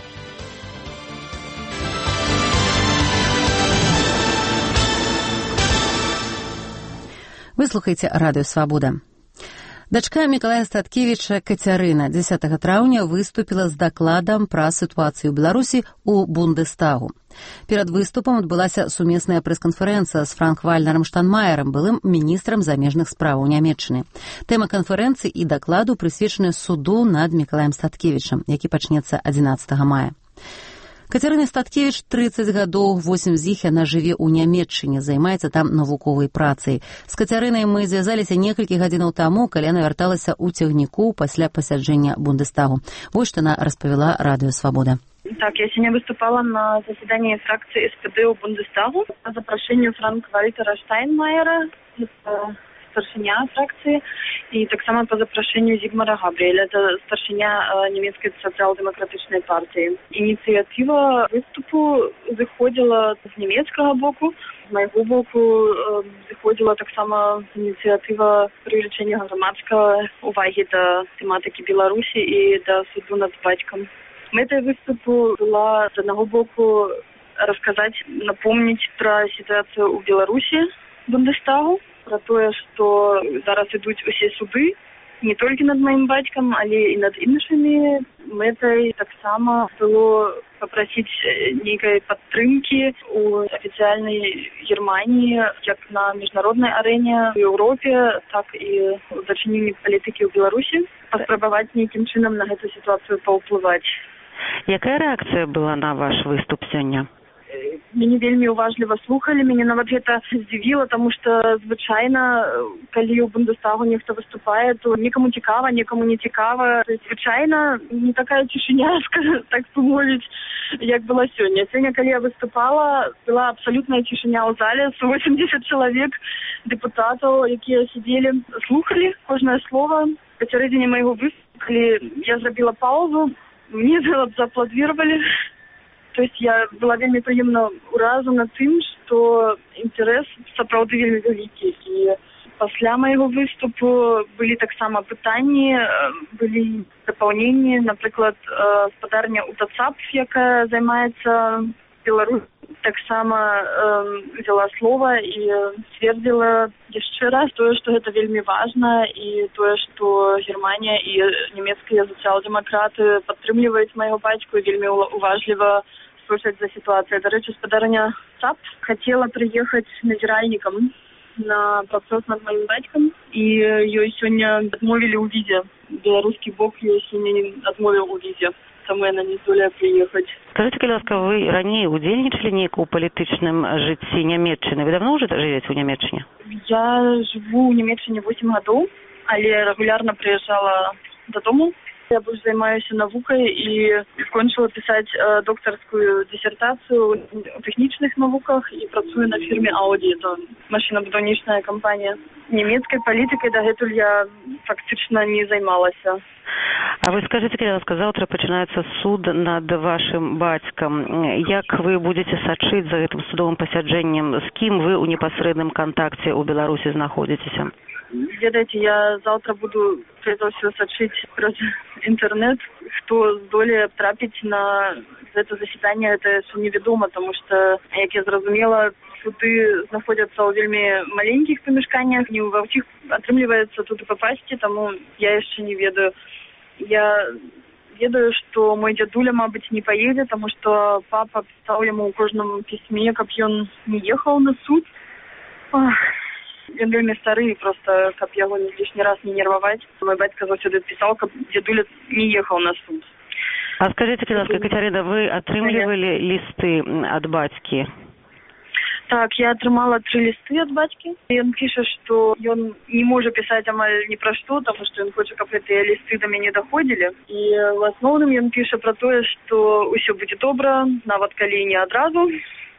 Вы слухаеце Радыё Свабода. Дачка Мікалая Статкевіча Кацярына дзесятага траўня выступіла з дакладам пра сітуацыю ў Беларусі ў Бундестагу. Перад выступам адбылася сумесная прэс-канферэнцыя з Франк-Вальнерам Штанмаерам, былым міністрам замежных спраў Нямецчыны. Тэма канферэнцыі і дакладу прысвечаны суду над Мікалаем Статкевічам, які пачнецца адзінаццатага мая. Кацярына Статкевіч трыццаць гадоў, восем з іх яна жыве ў Нямецчыне, займаецца там навуковай працай. З Кацярынай мы звязаліся некалькі гадзінаў таму, калі яна вярталася ў цягніку пасля пасяджэння Бундестагу. Вось што яна распавяла Радыё Свабода. Так, я сегодня выступала на заседании фракции Эс Пэ Дэ у Бундестагу по запрошению Франк-Вальтера Штайнмайера, старшиня фракции, и так само по запрошению Зигмара Габриэля, это старшиня э, немецкой социал-демократичной партии. Инициатива выступу заходила з немецкого боку, з моего боку э, заходила так само инициатива привлечения громадского уваги до тематики Беларуси и до суду над батьком. Мэтай выступу была з одного боку рассказать, напомнить про ситуацию у Беларуси в Бундестагу, про тое, што зараз ідуць усе суды, не толькі над маім бацькам, але і над іншымі. Мэтай таксама было попросить некой поддержки у официальной Германии, как на международной арене в Европе, так и в дочинении политики в Беларуси, попробовать неким чином на эту ситуацию повпливать. Какая реакция была на ваш выступ сегодня? Мяне вельмі уважліва слухалі, мяне нават гэта здзівіла, таму што звычайна, калі ў Бундестагу нехта выступае, то некаму цікава, некаму не цікава. Звычайна не такая цішыня, так бы мовіць, як была сёння. Сёння, калі я выступала, была абсалютная цішыня ў зале, сто восемьдесят чалавек дэпутатаў, якія сидзелі, слухалі кожнае слова. Пасярэдзіне майго выступу, калі я зрабіла паузу, мне зааплодзіравалі. То есть я была вельмі прыемна ўражана тым, што інтарэс сапраўды вельмі вялікі. І пасля майго выступу былі таксама пытанні, былі дапаўненні, напрыклад, гаспадарня УТЦАП, якая займаецца Беларусь, таксама взяла слова і сцвердзіла яшчэ раз тое, што гэта вельмі важна, і тое, што Германія і нямецкія сацыял-дэмакраты падтрымліваюць майго бацьку і вельмі уважліва слушаць за сітуацыю. Дарэчы, гаспадарня ЦАП хацела прыехаць назіральнікам на працэс над маім бацькам, і ёй сёння адмовілі ў візе. Беларускі бок ёй сёння адмовіў у візе, таму яна не здолее прыехаць. Скажите, калі ласка, вы раней удзельнічалі неяк у палітычным жыцці Нямецчыны? Вы давно уже жывеце ў Нямецчыне? Я жыву ў Нямецчыне восемь гадоў, але рэгулярна прыязджала дадому. Я больш займаюся навукай і скончыла пісаць э, доктарскую дысертацыю ў тэхнічных навуках і працую на фірме Audi. Это машинабудаўнічная кампанія. Нямецкай палітыкай дагэтуль я фактычна не займалася. А вы скажите, калі ласка, заўтра пачынаецца суд над вашым бацькам. Як вы будете сачыць за гэтым судовым пасяджэннем? З кім вы ў непасрэдным кантакце ў Беларусі знаходзіцеся? Ведаеце, я завтра буду прежде всего сочить през интернет, хто здолее трапіць на это заседание, это еще неведомо, потому что, як я зразумела, суды знаходзяцца ў вельмі маленькіх памяшканнях, не ва ўсіх атрымліваецца туды папасці, таму я яшчэ не ведаю. Я ведаю, што мой дзядуля, мабыць, не поедзе, таму што папа пісаў яму ў кожным пісьме, каб ён не ехаў на суд. Ох. Ён вельмі стары, просто, каб яго лишний раз не нерваваць. Мой бацька заўсёды пісаў, каб дзедуля не ехаў на суд. А скажите, калі ласка, Кацярына, вы атрымлівалі лісты ад бацькі? Так, я атрымала тры лісты ад бацькі. Ён піша, што ён не можа пісаць амаль ні пра што, таму што ён хоча, каб гэтыя лісты да мяне даходзілі. І в асноўным ён піша пра тое, што ўсё будзе добра, нават калі не адразу.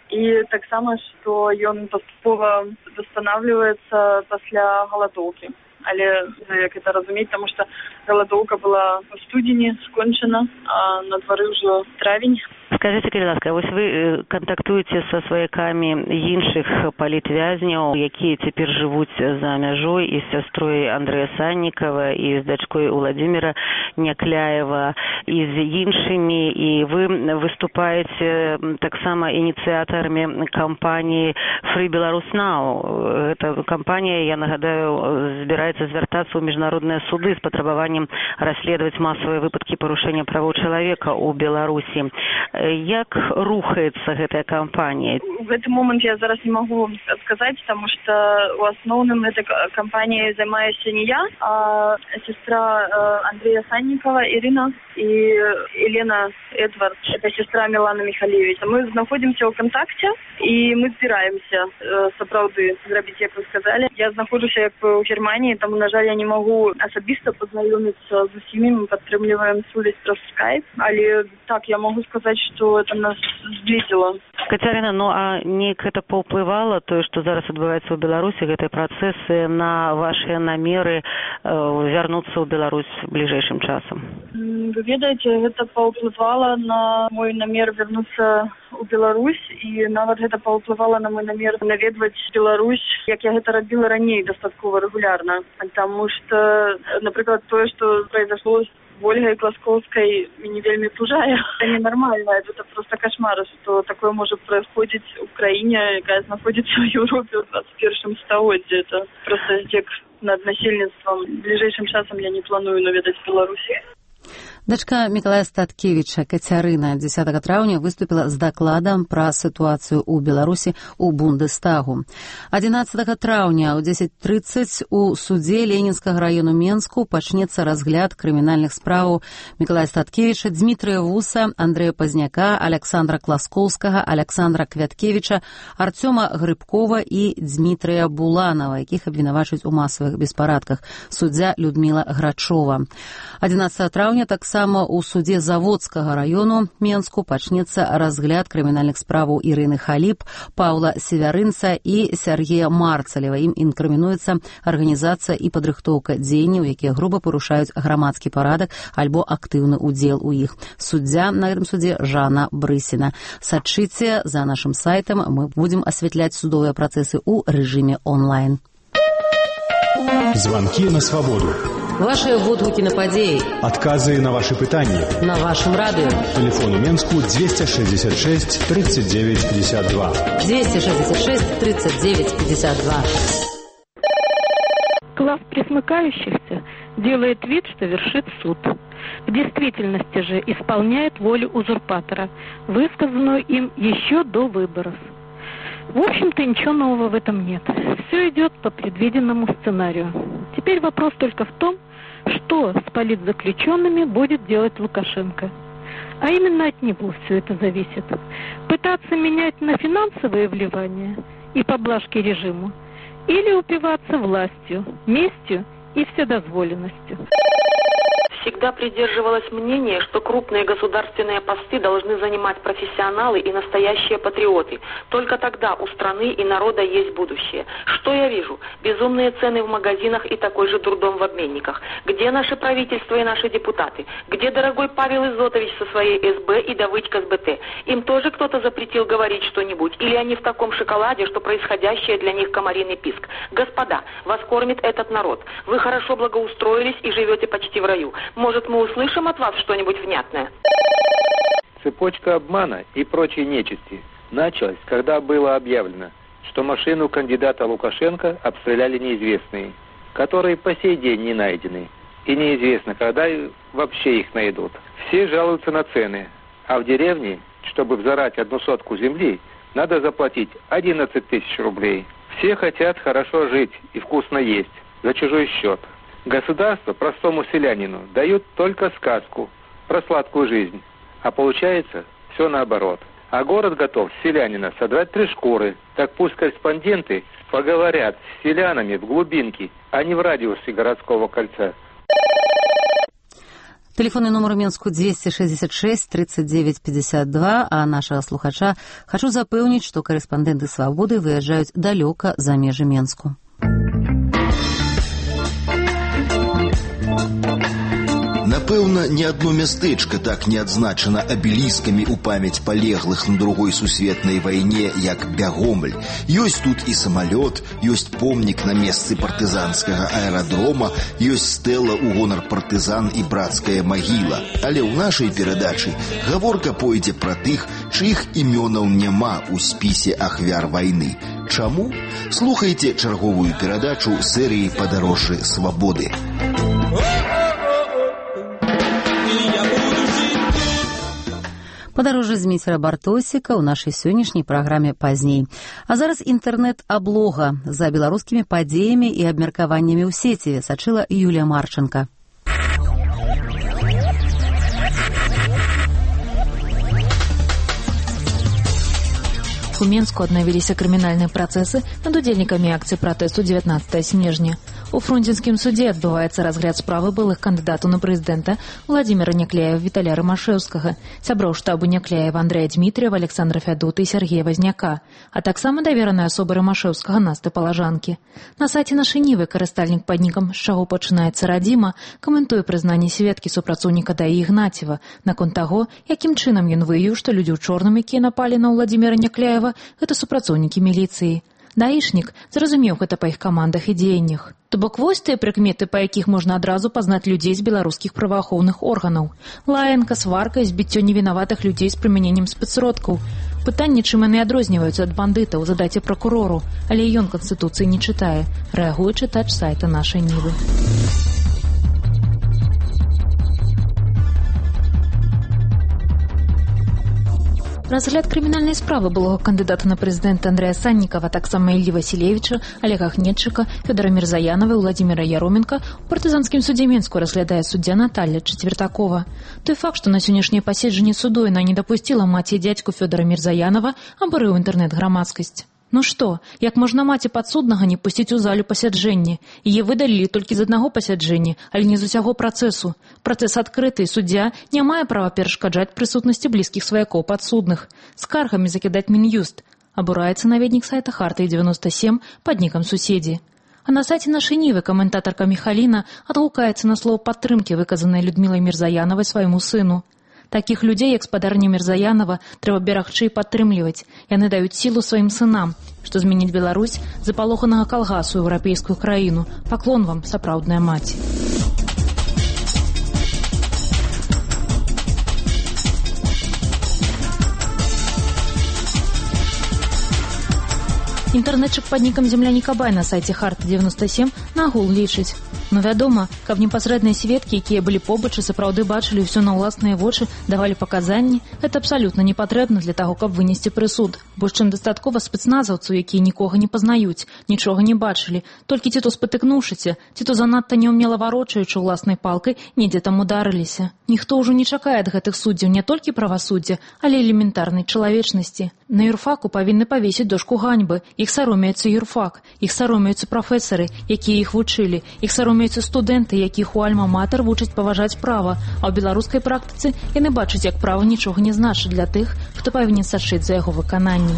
І таксама, што ён паступова восстанавливаецца пасля галадоўкі. Але як это разумець, таму што галадоўка была ў студзені скончана, а на двары ўжо травень. Скажите, калі ласка, вось вы кантактуеце са сваякамі іншых палітвязняў, якія цяпер жывуць за мяжой, і з сястрой Андрэя Саннікава, і з дачкой Уладзіміра Някляева, і з іншымі, і вы выступаеце таксама ініцыятарамі кампаніі Free Belarus Now. Гэта кампанія, я нагадаю, збіраецца звяртацца ў міжнародныя суды з патрабаваннем расследаваць масавыя выпадкі парушэння правоў чалавека ў Беларусі. Як рухаецца гэтая кампанія? У гэты момант я зараз не магу сказаць, таму што ў асноўным гэтай кампаніяй займаюся не я, а сестра Андрэя Саннікава Ірына і Елена Эдвард, это сестра Мілана Михалевич. Мы знаходзімся ў кантакце і мы збіраемся сапраўды зрабіць, як вы сказалі. Я знаходжуся як у Германії, таму, на жаль, я не магу асабіста пазнаёміцца з усімі, мы падтрымліваем сувязь праз скайп, але так, я могу сказаць, што это нас зблізіла. Кацярына, ну а неяк гэта паўплывала, тое, што зараз адбываецца ў Беларусі, гэтыя працэсы, на вашыя намеры э, вярнуцца ў Беларусь бліжэйшым часам? Вы ведаеце, гэта паўплывала на мой намер вярнуцца ў Беларусь, і нават гэта паўплывала на мой намер наведваць Беларусь, як я гэта рабіла раней дастаткова рэгулярна. Таму што, напрыклад, тое, што произошло з Ольгой Глазковской, мне вельмі пужае. Это ненормально, это просто кошмар, что такое может происходить в Украине, якая знаходится в Европе в двадцать первом стагоддзі. Это просто здзек над насельніцтвам. Бліжэйшым часам я не планую наведаць Беларусі. Дачка Мікалая Статкевіча Кацярына дзесятага траўня выступіла з дакладам пра сітуацыю ў Беларусі ў Бундестагу. адзінаццатага траўня ў дзесяць трыццаць у судзе Ленінскага раёну Менску пачнецца разгляд крымінальных справаў Мікалая Статкевіча, Дмітрыя Вуса, Андрэя Пазняка, Александра Класкоўскага, Александра Квяткевіча, Арцёма Грыбкова і Дмітрыя Буланова, якіх абвінавачваюць у масавых беспарадках. Суддзя Людміла Грачова. адзінаццатага траўня так Таксама ў судзе Заводскага раёну Менску пачнецца разгляд крымінальных справаў Ірыны Халіп, Паўла Севярынца і Сергея Марцалева. Ім інкрымінуецца арганізацыя і падрыхтоўка дзеянняў, якія груба парушаюць грамадскі парадак альбо актыўны ўдзел у іх. Суддзя на гэтым судзе Жанна Брысіна. Сачыце за нашым сайтам, мы будзем асвятляць судовыя працэсы ў рэжыме онлайн. Звонки на свободу. Ваши водгукі на падзеі. Адказы на ваши пытанні. На вашым радыё. Телефон у Менску двести шестьдесят шесть тридцать девять пятьдесят два. двести шестьдесят шесть тридцать девять пятьдесят два. Класс пресмыкающихся делает вид, что вершит суд. В действительности же исполняет волю узурпатора, высказанную им еще до выборов. В общем-то, ничего нового в этом нет. Все идет по предвиденному сценарию. Теперь вопрос только в том, что с политзаключенными будет делать Лукашенко. А именно от него все это зависит. Пытаться менять на финансовые вливания и поблажки режиму, или упиваться властью, местью и вседозволенностью. Всегда придерживалась мнения, что крупные государственные посты должны занимать профессионалы и настоящие патриоты. Только тогда у страны и народа есть будущее. Что я вижу? Безумные цены в магазинах и такой же дурдом в обменниках. Где наше правительство и наши депутаты? Где дорогой Павел Изотович со своей эс бэ и Давыдько с бэ тэ? Им тоже кто-то запретил говорить что-нибудь? Или они в таком шоколаде, что происходящее для них комариный писк? Господа, вас кормит этот народ. Вы хорошо благоустроились и живете почти в раю. Может, мы услышим от вас что-нибудь внятное? Цепочка обмана и прочей нечисти началась, когда было объявлено, что машину кандидата Лукашенко обстреляли неизвестные, которые по сей день не найдены. И неизвестно, когда вообще их найдут. Все жалуются на цены, а в деревне, чтобы взорать одну сотку земли, надо заплатить одиннадцать тысяч рублей. Все хотят хорошо жить и вкусно есть за чужой счет. Государство простому селянину дают только сказку про сладкую жизнь, а получается все наоборот. А город готов с селянина содрать три шкуры. Так пусть корреспонденты поговорят с селянами в глубинке, а не в радиусе городского кольца. Телефонный номер Менску двести шестьдесят шесть тридцать девять пятьдесят два, а нашего слухача хочу запэўніць, што корэспандэнты «Свабоды» выязджаюць далёка за межы Менску. Напэўна, ні адно мястэчка так не адзначана абеліскамі ў памяць палеглых на другой сусветнай вайне, як Бягомль. Ёсць тут і самалёт, ёсць помнік на месцы партызанскага аэрадрома, ёсць стэла ў гонар партызан і брацкая магіла. Але ў нашай перадачы гаворка пойдзе пра тых, чыіх імёнаў няма ў спісе ахвяр вайны. Чаму? Слухайце чарговую перадачу серыі «Падарожжы свабоды». Падарожжа Зміцера Бартосіка ў нашай сённяшняй праграме пазней. А зараз інтэрнэт-аблога за беларускімі падзеямі і абмеркаваннямі ў сеціве сачыла Юлія Марченко. У Менску аднавіліся крымінальныя працэсы над удзельнікамі акцыі пратэсту дзевятнаццатага снежня. У Фрунзенскім судзе адбываецца разгляд справы былых кандыдатаў на прэзідэнта Владзіміра Някляева, Віталя Рымашэўскага, сяброў штабу Някляева Андрэя Дмітрыева, Александра Фядоты і Сергея Вазняка, а таксама даверанай асобы Рымашэўскага Насты Палажанкі. На сайце нашай нівы карыстальнік паднікам «З чаго пачынаецца радзіма» каментуе прызнанне сведкі супрацоўніка ДАІ Ігнаціва наконт таго, якім чынам ён выявіў, што людзі ў чорным, якія напалі на Владзіміра Някляева, гэта супрацоўнікі міліцыі. Даішнік зразумеў гэта па іх камандах і дзеяннях. То бок вось тыя прыкметы, па якіх можна адразу пазнаць людзей з беларускіх праваахоўных органаў. Лаянка, сварка і збіццё невінаватых людзей з прымяненнем спецсродкаў. Пытанне, чым яны адрозніваюцца ад бандытаў, задайце пракурору, але ён Канстытуцыі не чытае, рэагуе чытач сайта нашай нівы. Разгляд крымінальнай справы былога кандыдата на прэзідэнта Андрэя Саннікава, таксама Іллі Васілевіча, Олега Ахнетчыка, Фёдора Мірзаянова і Владзіміра Яроменка у партызанскім судзе Менску разглядае суддзя Наталья Чацвертакова. Той факт, што на сённяшняе паседжанне суду яна не дапусціла маці і дзядзьку Фёдора Мірзаянова, абурыў інтэрнэт-грамадскасць. Ну што, як можна маці падсуднага не пусціць у залю пасяджэння? Яе выдалілі толькі з аднаго пасяджэння, але не з усяго працэсу. Працэс адкрыты, і суддзя не мае права перашкаджаць прысутнасці блізкіх сваякоў падсудных. Скаргамі закідаць Мін'юст. Абураецца наведнік сайта Хартыі девяносто семь пад нікам суседзі. А на сайце нашай Нівы каментатарка Міхаліна адгукаецца на слово падтрымкі, выказанае Людмілай Мірзаянавай свайму сыну. Такіх людзей, як спадарня Мірзаянова, трэба берагчы і падтрымліваць. Яны даюць сілу сваім сынам, што зменіць Беларусь запалоханага калгасу ў еўрапейскую краіну. Паклон вам, сапраўдная маці. Інтэрнэтчык пад нікам «Земля Никабай» на сайце Харты девяносто семь на агул лічыць. Но вядома, каб непасрэдныя сведкі, якія былі побач і сапраўды бачылі ўсё на ўласныя вочы, давалі паказанні, гэта абсалютна не патрэбна для таго, каб вынесці прысуд. Бо чым дастаткова спецназаўцаў, якія нікога не пазнаюць, нічога не бачылі, толькі ці то спатыкнуўшыся, ці то занадта неўмела варочаючы ўласнай палкай, недзе там ударыліся. Ніхто ўжо не чакае ад гэтых суддзяў не толькі правасуддзя, але элементарнай чалавечнасці. На юрфаку павінны павесіць дошку ганьбы. Іх саромеецца юрфак, іх саромеюцца прафесары, якія іх вучылі, іх саромеюцца студэнты, якіх у альма-матэр вучаць паважаць права, а ў беларускай практыцы яны бачаць, як права нічога не значыць для тых, хто павінен сачыць за яго выкананнем.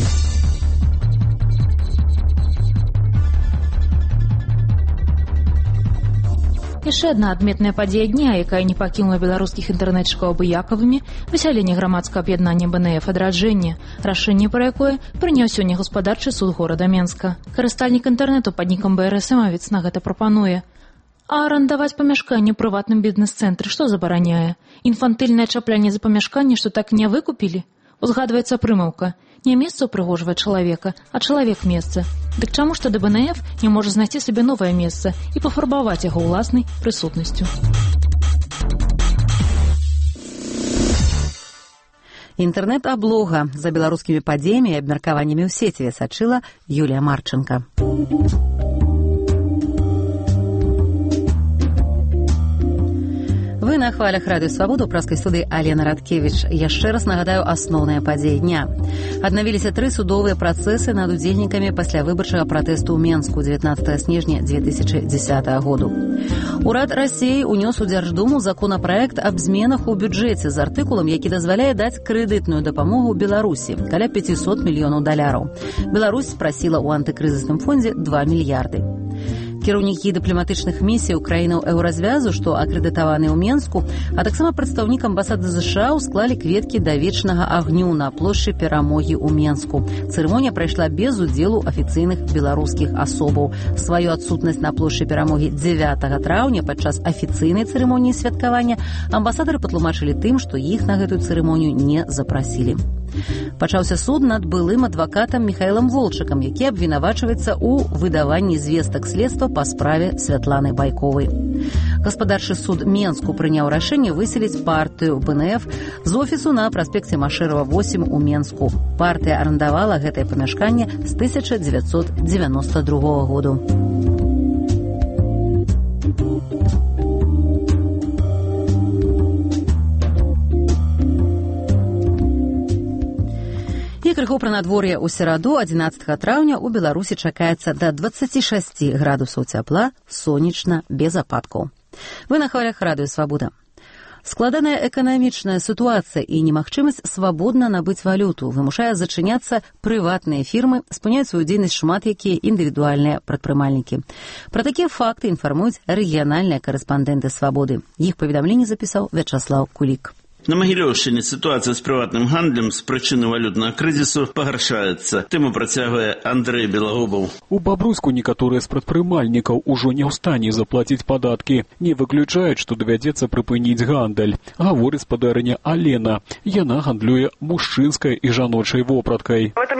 Яшчэ адна адметная падзея дня, якая не пакінула беларускіх інтэрнэтчыкаў абыякавымі, высяленне грамадскага аб'яднання бэ эн эф «Адраджэнне», рашэнне пра якое прыняў сёння гаспадарчы суд горада Менска. Карыстальнік інтэрнэту пад нікам бэ эр эс эмавец на гэта прапануе. А арандаваць памяшканне ў прыватным бізнес-цэнтры што забараняе? Інфантыльнае чаплянне за памяшканне, што так не выкупілі? Узгадваецца прымаўка. Не месца ўпрыгожвае чалавека, а чалавек месца. Дык чаму ж тады бэ эн эф не можа знайсці сабе новае месца і пафарбаваць яго ўласнай прысутнасцю? Інтэрнэт-аблога за беларускімі падзеямі і абмеркаваннямі ў сеціве сачыла Юлія Марченко. Вы на хвалях Радыё Свабода, ў праскай студыі Алена Радкевіч. Яшчэ раз нагадаю асноўныя падзеі дня. Аднавіліся тры судовыя працэсы над удзельнікамі паслявыбарчага пратэсту ў Менску дзевятнаццатага снежня две тысячи дзесятага году. Урад Расіі унёс у Дзярждуму законапраект аб зменах у бюджэце з артыкулам, які дазваляе даць крэдытную дапамогу Беларусі, каля пятьсот мільёнаў даляраў. Беларусь спрасіла ў антыкрызісным фондзе два мільярды. Кіраўнікі дыпламатычных місій у краінаў еўразвязу, што акрэдытаваны ў Менску, а таксама прадстаўнік амбасады США склалі кветкі да вечнага агню на плошчы Перамогі ў Менску. Цырымонія прайшла без удзелу афіцыйных беларускіх асобаў. Сваю адсутнасць на плошчы Перамогі дзевятага траўня падчас афіцыйнай цырымоніі святкавання амбасадары патлумачылі тым, што іх на гэтую цырымонію не запрасілі. Пачаўся суд над былым адвакатам Міхаілам Волчыкам, які абвінавачваецца ў выдаванні звестак следства па справе Святланы Байковай. Гаспадарчы суд Менску прыняў рашэнне выселіць партыю бэ эн эф з офісу на праспекце Машэрава восемь у Менску. Партыя арандавала гэтае памяшканне з тысяча дзевяцьсот дзевяноста другога году. І крыху пра надвор'е ў сераду адзінаццатага траўня ў Беларусі чакаецца да дваццаці шасці градусаў цяпла, сонечна, без ападкаў. Вы на хвалях Радыё Свабода. Складаная эканамічная сітуацыя і немагчымасць свабодна набыць валюту вымушае зачыняцца прыватныя фірмы, спыняюць сваю дзейнасць шмат якія індывідуальныя прадпрымальнікі. Пра такія факты інфармуюць рэгіянальныя карэспандэнты Свабоды. Іх паведамленне запісаў Вячаслаў Кулік. На Магілёўшчыне сітуацыя з прыватным гандлем з прычыны валютнага крызісу пагаршаецца. Тэму працягвае Андрэй Белагубаў. У Бабруйску некаторыя з прадпрымальнікаў ужо не ў стане заплаціць падаткі. Не выключаюць, што давядзецца прыпыніць гандаль. Гаворыць спадарыня Алена. Яна гандлюе мужчынскай і жаночай вопраткай. В этом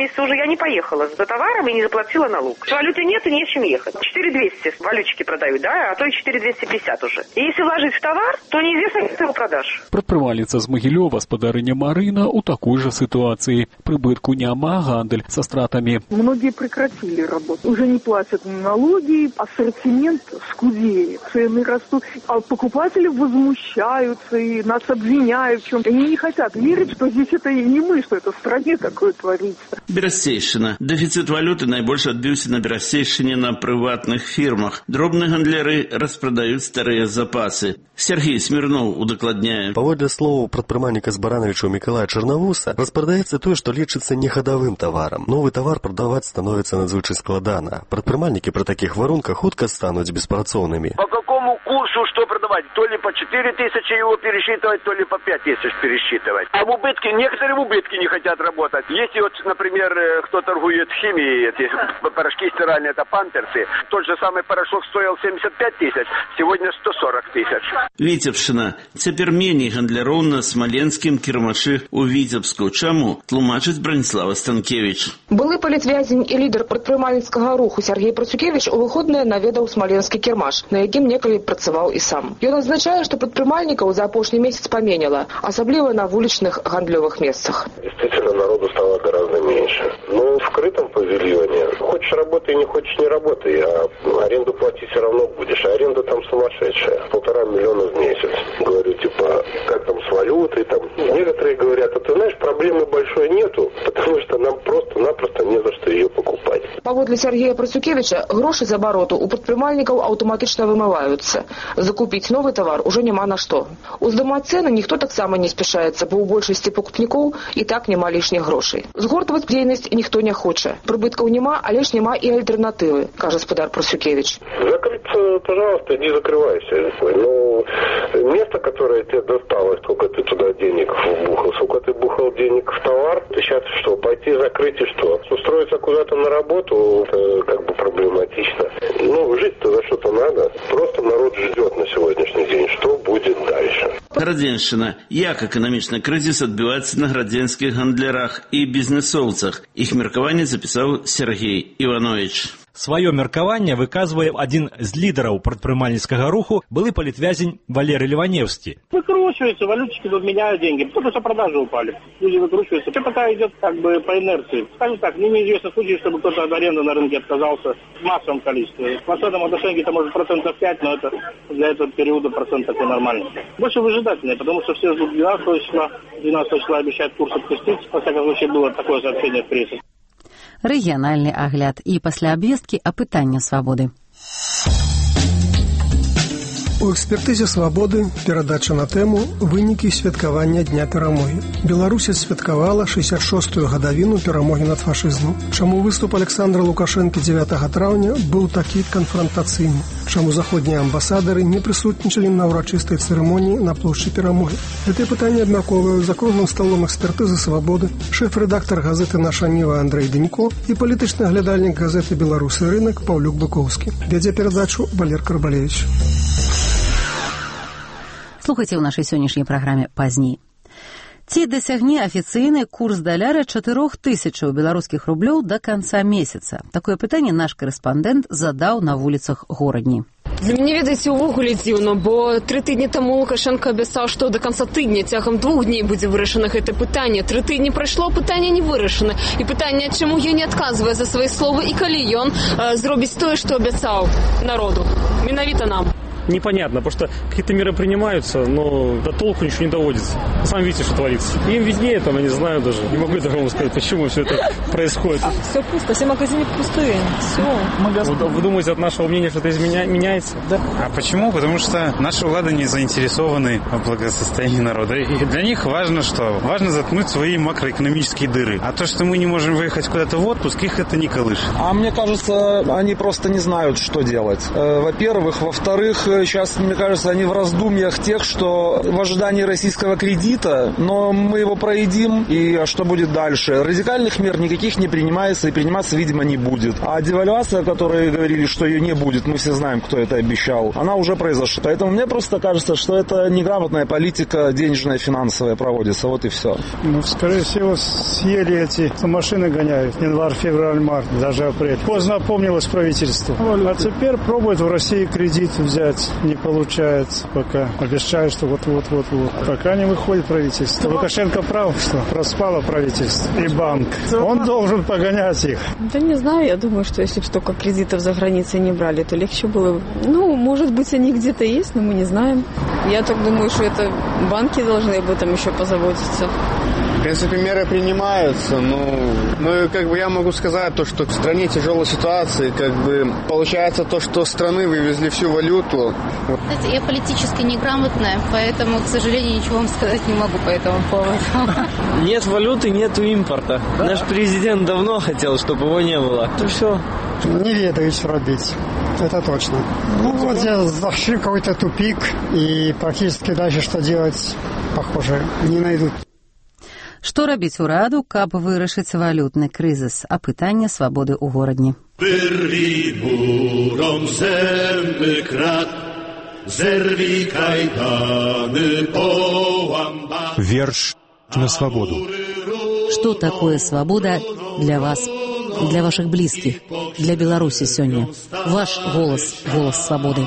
месяца уже я не поехала за товаром и не заплатила налог. Валюты нет и не с чем ехать. четыре двести валютчики продают, да, а то и четыре двести пятьдесят уже. И если вложить в товар, то неизвестно, как ты его продашь. Прадпрымальніца з Магілёва, спадарыня Марына, у такой же ситуации. Прибытку няма, гандаль со стратами. Многие прекратили работу. Уже не платят налоги, ассортимент скудеет, цены растут. А покупатели возмущаются и нас обвиняют в чем-то. Они не хотят верить, что здесь это и не мы, что это в стране такое творится. Берасейшина. Дефицит валюты наибольше отбился на Берасейшине на приватных фирмах. Дробные гандляры распродают старые запасы. Сергей Смирнов удокладняет. Паводле словаў прадпрымальніка з Барановича Миколая Черновуса, распродаецца тое, што лічыцца не ходовым товаром. Новый товар продаваць становіцца надзвычай складана. Прадпрымальнікі пры такіх варунках хутка стануць беспрацоўнымі. По какому курсу что продавать? То ли по четыре тысячи его пересчитывать, то ли по пять тысяч пересчитывать. А в убытке, некоторые в убытке не хотят работать. Если вот, например, кто торгует химией, эти порошки стиральные, это памперсы, тот же самый порошок стоил семьдесят пять тысяч, сегодня сто сорок тысяч. Витебшина. Цяпер меней гандляроў на Смоленскім кірмашы ў Віцебску. Чаму? Тлумачыць Браніслава Станкевич. Былы палітвязень і лідар прадпрымальніцкага руху Сергей Працукевич у выходныя наведаў смаленскі кірмаш, на якім некалі працаваў і сам. Ён адзначае, што прадпрымальнікаў за апошні месяц паменяла, асабліва на вулічных гандлёвых месцах. Действительно, народу стало гораздо меньше. Но в скрытом павильоне хочешь работай, не хочешь не работай, а аренду платить все равно будешь. А аренда там сумасшедшая. Полтора миллиона в месяц. Говорю, типа, как там с валютой, там. Некоторые говорят, а ты знаешь, проблемы большой нету, потому что нам просто-напросто не за что ее покупать. Паводле Сергея Працукевича, грошы з абароту у прадпрымальнікаў аўтаматычна вымываюцца. Закупіць новы тавар уже няма на што. Уздымаць цэны ніхто таксама не спяшаецца, бо ў большасці пакупнікоў і так няма лішніх грошай. Згортваць дзейнасць ніхто не хоча. Прыбыткаў няма, але ж няма і альтэрнатывы, кажа спадар Працукевич. Закрыться, пожалуйста, не закрывайся. Но место, которое тебе досталось, сколько ты туда денег вбухал, сколько ты бухал денег в товар, ты сейчас что, пойти закрыть и что? Устроиться куда-то на работу, это как бы проблематично. Ну, жить-то за что-то надо. Просто народ ждет на сегодняшний день, что будет дальше. Градзеншчына. Як эканамічны крызіс адбіваецца на градзенскіх гандлярах і бізнесоўцах? Іх меркаванне запісаў Сергей Иванович. Свое меркаванне выказвае адзін з лідараў прадпрымальніцкага руху, былы палітвязень Валерий Ливаневский. Выкручиваются, валютчики тут меняют деньги, потому что продажи упали. Люди выкручиваются. Это пока идет как бы по инерции. Скажем так, мне неизвестно случай, чтобы кто-то от аренды на рынке отказался в массовом количестве. В процентном отношении это может процентов пять, но это для этого периода процент такой нормальный. Больше выжидательный, потому что все ждут двенадцатого числа. двенадцатого числа обещают курс отпустить. Во всяком случае, было такое сообщение в прессе. Рэгіянальны агляд і пасля абвесткі апытання свабоды. У экспертызе «Свабоды» перадача на тэму «Вынікі святкавання Дня перамогі». Беларусь святкавала шэсцьдзесят шостую гадавіну перамогі над фашызмам. Чаму выступ Александра Лукашэнкі дзевятага траўня быў такі канфрантацыйны? Чаму заходнія амбасадары не прысутнічалі на ўрачыстай цырымоніі на плошчы перамогі? Гэтыя пытанні абмяркоўваюць за круглым сталом экспертызы «Свабоды» шэф-рэдактар газеты «Наша Ніва» Андрэй Данько і палітычны аглядальнік газеты «Беларусы рынак» Паўлюк Быкоўскі. Вядзе перадачу Валер Карбалевич. Слухайце ў нашай сённяшняй праграме пазней. Ці дасягне афіцыйны курс даляра чатырох тысячаў беларускіх рублёў да канца месяца? Такое пытанне наш корэспандэнт задаў на вуліцах горадні. Для мяне, ведаеце, увогуле дзіўна, бо тры тыдні таму Лукашенко абяцаў, што да канца тыдня цягам двух дней будзе вырашана гэта пытанне. Тры тыдні прайшло, пытанне не вырашана. І пытанне, чаму ён не адказвае за свае словы і калі ён э, зробіць тое, што абяцаў народу. Менавіта нам. Непонятно, потому что какие-то меры принимаются, но до толку ничего не доводится. Сам видите, что творится. Им виднее, там, я не знаю даже. Не могу даже вам сказать, почему все это происходит. А, все пусто, все магазины пустые. Все. Магазин. Вы, вы думаете, от нашего мнения что-то изменя... меняется? Да. А почему? Потому что наши влады не заинтересованы в благосостоянии народа. И для них важно что? Важно заткнуть свои макроэкономические дыры. А то, что мы не можем выехать куда-то в отпуск, их это не колышет. А мне кажется, они просто не знают, что делать. Во-первых. Во-вторых, Белорусы сейчас, мне кажется, они в раздумьях тех, что в ожидании российского кредита, но мы его проедим, и а что будет дальше? Радикальных мер никаких не принимается, и приниматься, видимо, не будет. А девальвация, о которой говорили, что ее не будет, мы все знаем, кто это обещал, она уже произошла. Поэтому мне просто кажется, что это неграмотная политика денежная, финансовая проводится, вот и все. Ну, скорее всего, съели эти, машины гоняют, январь, февраль, март, даже апрель. Поздно опомнилось правительство. А теперь пробуют в России кредит взять, не получается пока. Обещают, что вот-вот-вот-вот. Пока не выходит правительство. Лукашенко прав, что проспало правительство и банк. Он должен погонять их. Да не знаю, я думаю, что если бы столько кредитов за границей не брали, то легче было бы. Ну, может быть, они где-то есть, но мы не знаем. Я так думаю, что это банки должны об этом еще позаботиться. В принципе, меры принимаются, но, но как бы я могу сказать, то, что в стране тяжелая ситуация, как бы получается то, что страны вывезли всю валюту. Знаете, я политически неграмотная, поэтому, к сожалению, ничего вам сказать не могу по этому поводу. Нет валюты, нет импорта. Да. Наш президент давно хотел, чтобы его не было. То все. Не ведаю, что робить. Это точно. Ну вот я зашли в какой-то тупик, и практически дальше что делать, похоже, не найдут. Што рабіць ураду, каб вырашыць валютны крызіс? Апытанне свабоды ў горадні. Верш на свободу. Што такое свабода для вас, для вашых блізкіх, для Беларусі сёння? Ваш голас, голас свабоды.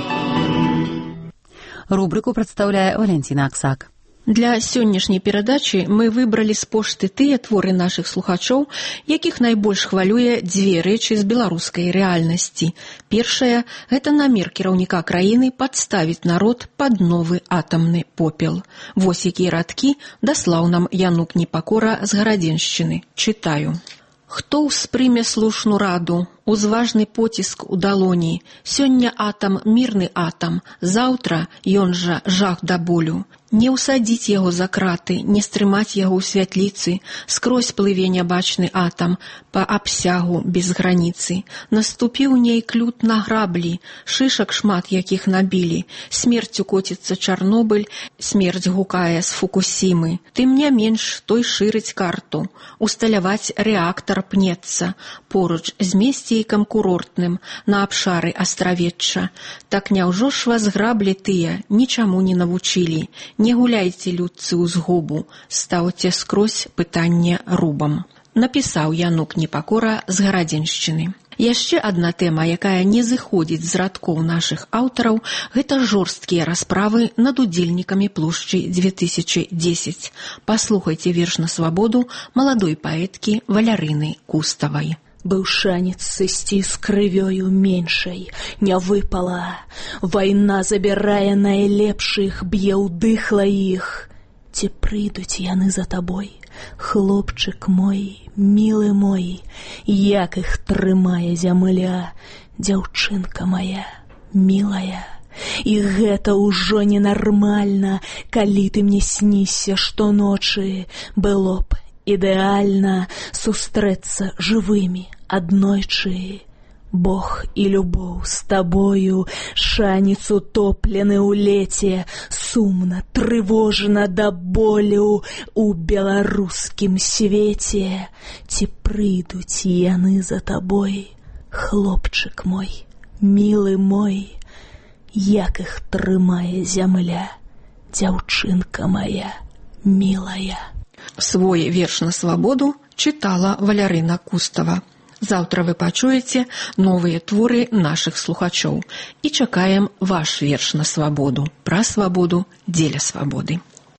Рубрыку прадстаўляе Валентина Аксак. Для сённяшняй перадачы мы выбралі з пошты тыя творы нашых слухачоў, якіх найбольш хвалюе дзве рэчы з беларускай рэальнасці. Першая – гэта намер кіраўніка краіны падставіць народ пад новы атамны попел. Вось якія радкі даслаў нам Янук Непакора з Гарадзеншчыны. Чытаю. Хто ўспрыме слушну раду, узважны поціск у далоні, сёння атам мірны атам, заўтра ён жа жах да болю. Не ўсадзіць яго за краты, не стрымаць яго ў святліцы, скрозь плыве нябачны атам, па абсягу без граніцы. Наступіў нейк лют на граблі, шышак шмат якіх набілі, смерцю коціцца Чарнобыль, смерць гукае з Фукусімы. Тым не менш той шырыць карту, усталяваць рэактар пнецца, поруч з месцейкам курортным, на абшары астравечча. Так няўжо ж вас граблі тыя нічаму не навучылі? Не гуляйце, людцы, ў згубу, стаўце скрозь пытанне рубам. Напісаў Янук Непакора з Гарадзеншчыны. Яшчэ адна тэма, якая не зыходзіць з радкоў нашых аўтараў, гэта жорсткія расправы над удзельнікамі плошчы две тысячи дзесяць. Паслухайце верш на свабоду маладой паэткі Валярыны Куставай. Быў шанец сысці з крывёю меншай, не выпала. Вайна забірае найлепшых, б'е ўдыхла іх. Ці прыйдуць яны за табой, хлопчык мой, мілы мой, як іх трымае зямля, дзяўчынка моя, мілая. І гэта ўжо ненармальна, калі ты мне сніся штоночы, было б ідэальна сустрэцца жывымі аднойчы. Бог і любоў з табою, шанец утоплены ў леце, сумна, трывожна да болю у беларускім свеце. Ці прыйдуць яны за табой, хлопчык мой, мілы мой, як іх трымае зямля, дзяўчынка моя, мілая. Свой верш на свабоду чытала Валярына Кустава. Заўтра вы пачуеце новыя творы нашых слухачоў і чакаем ваш верш на свабоду, пра свабоду, дзеля свабоды.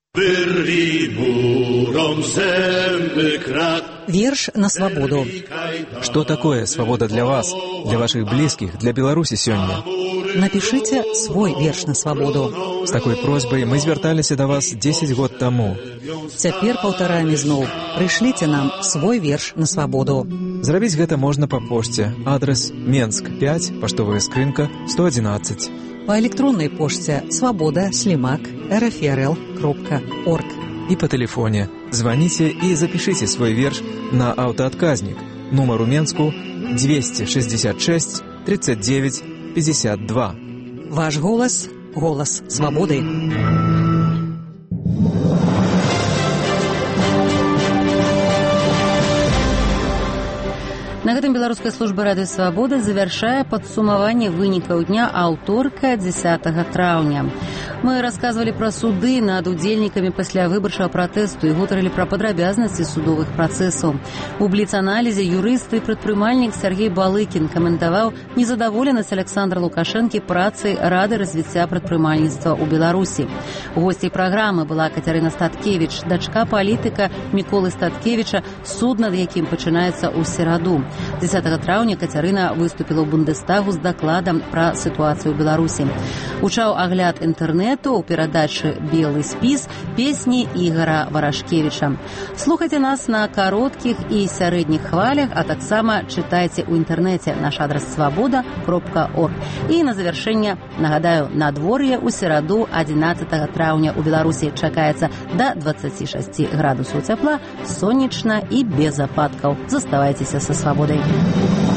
Верш на свободу. Что такое свобода для вас, для ваших близких, для Беларуси сёння? Напишите свой верш на свободу. С такой просьбой мы звярталіся до вас десять год тому. Цяпер паўтараем ізноў. Прышліце нам свой верш на свободу. Зрабіць гэта можна па пошце. Адрес Менск пять, паштовая скрынка сто одиннадцать. По электронной почте свобода слимак эр эф эр эл кропка орг. И по телефоне. Звоните и запишите свой верш на автоотказник. Номер у Менску двести шестьдесят шесть тридцать девять пятьдесят два. Ваш голос, голас свабоды. На гэтым беларуская служба радыё свабода завяршае падсумаванне вынікаў дня аўторка дзесятага траўня. Мы расказвалі пра суды над удзельнікамі паслявыбарчага пратэсту і гутарылі пра падрабязнасці судовых працэсаў. У бліц-аналізе юрыст і прадпрымальнік Сяргей Балыкін каментаваў незадаволенасць Александра Лукашэнкі працай Рады развіцця прадпрымальніцтва ў Беларусі. Госцей праграмы была Кацярына Статкевіч, дачка палітыка Міколы Статкевіча, суд над якім пачынаецца ў сераду. дзесятага траўня Кацярына выступіла ў Бундестагу з дакладам пра сітуацыю ў Беларусі. Гучаў агляд інтэрнэту ў перадачы «Белы спіс» песні Ігара Варашкевіча. Слухайце нас на кароткіх і сярэдніх хвалях, а таксама чытайце ў інтэрнэце наш адрас свабода кропка орг. І на завяршэнне нагадаю, надвор'е ў сераду адзінаццатага траўня ў Беларусі чакаецца да дваццаці шасці градусаў цяпла, сонечна і без ападкаў. Заставайцеся са свабодай.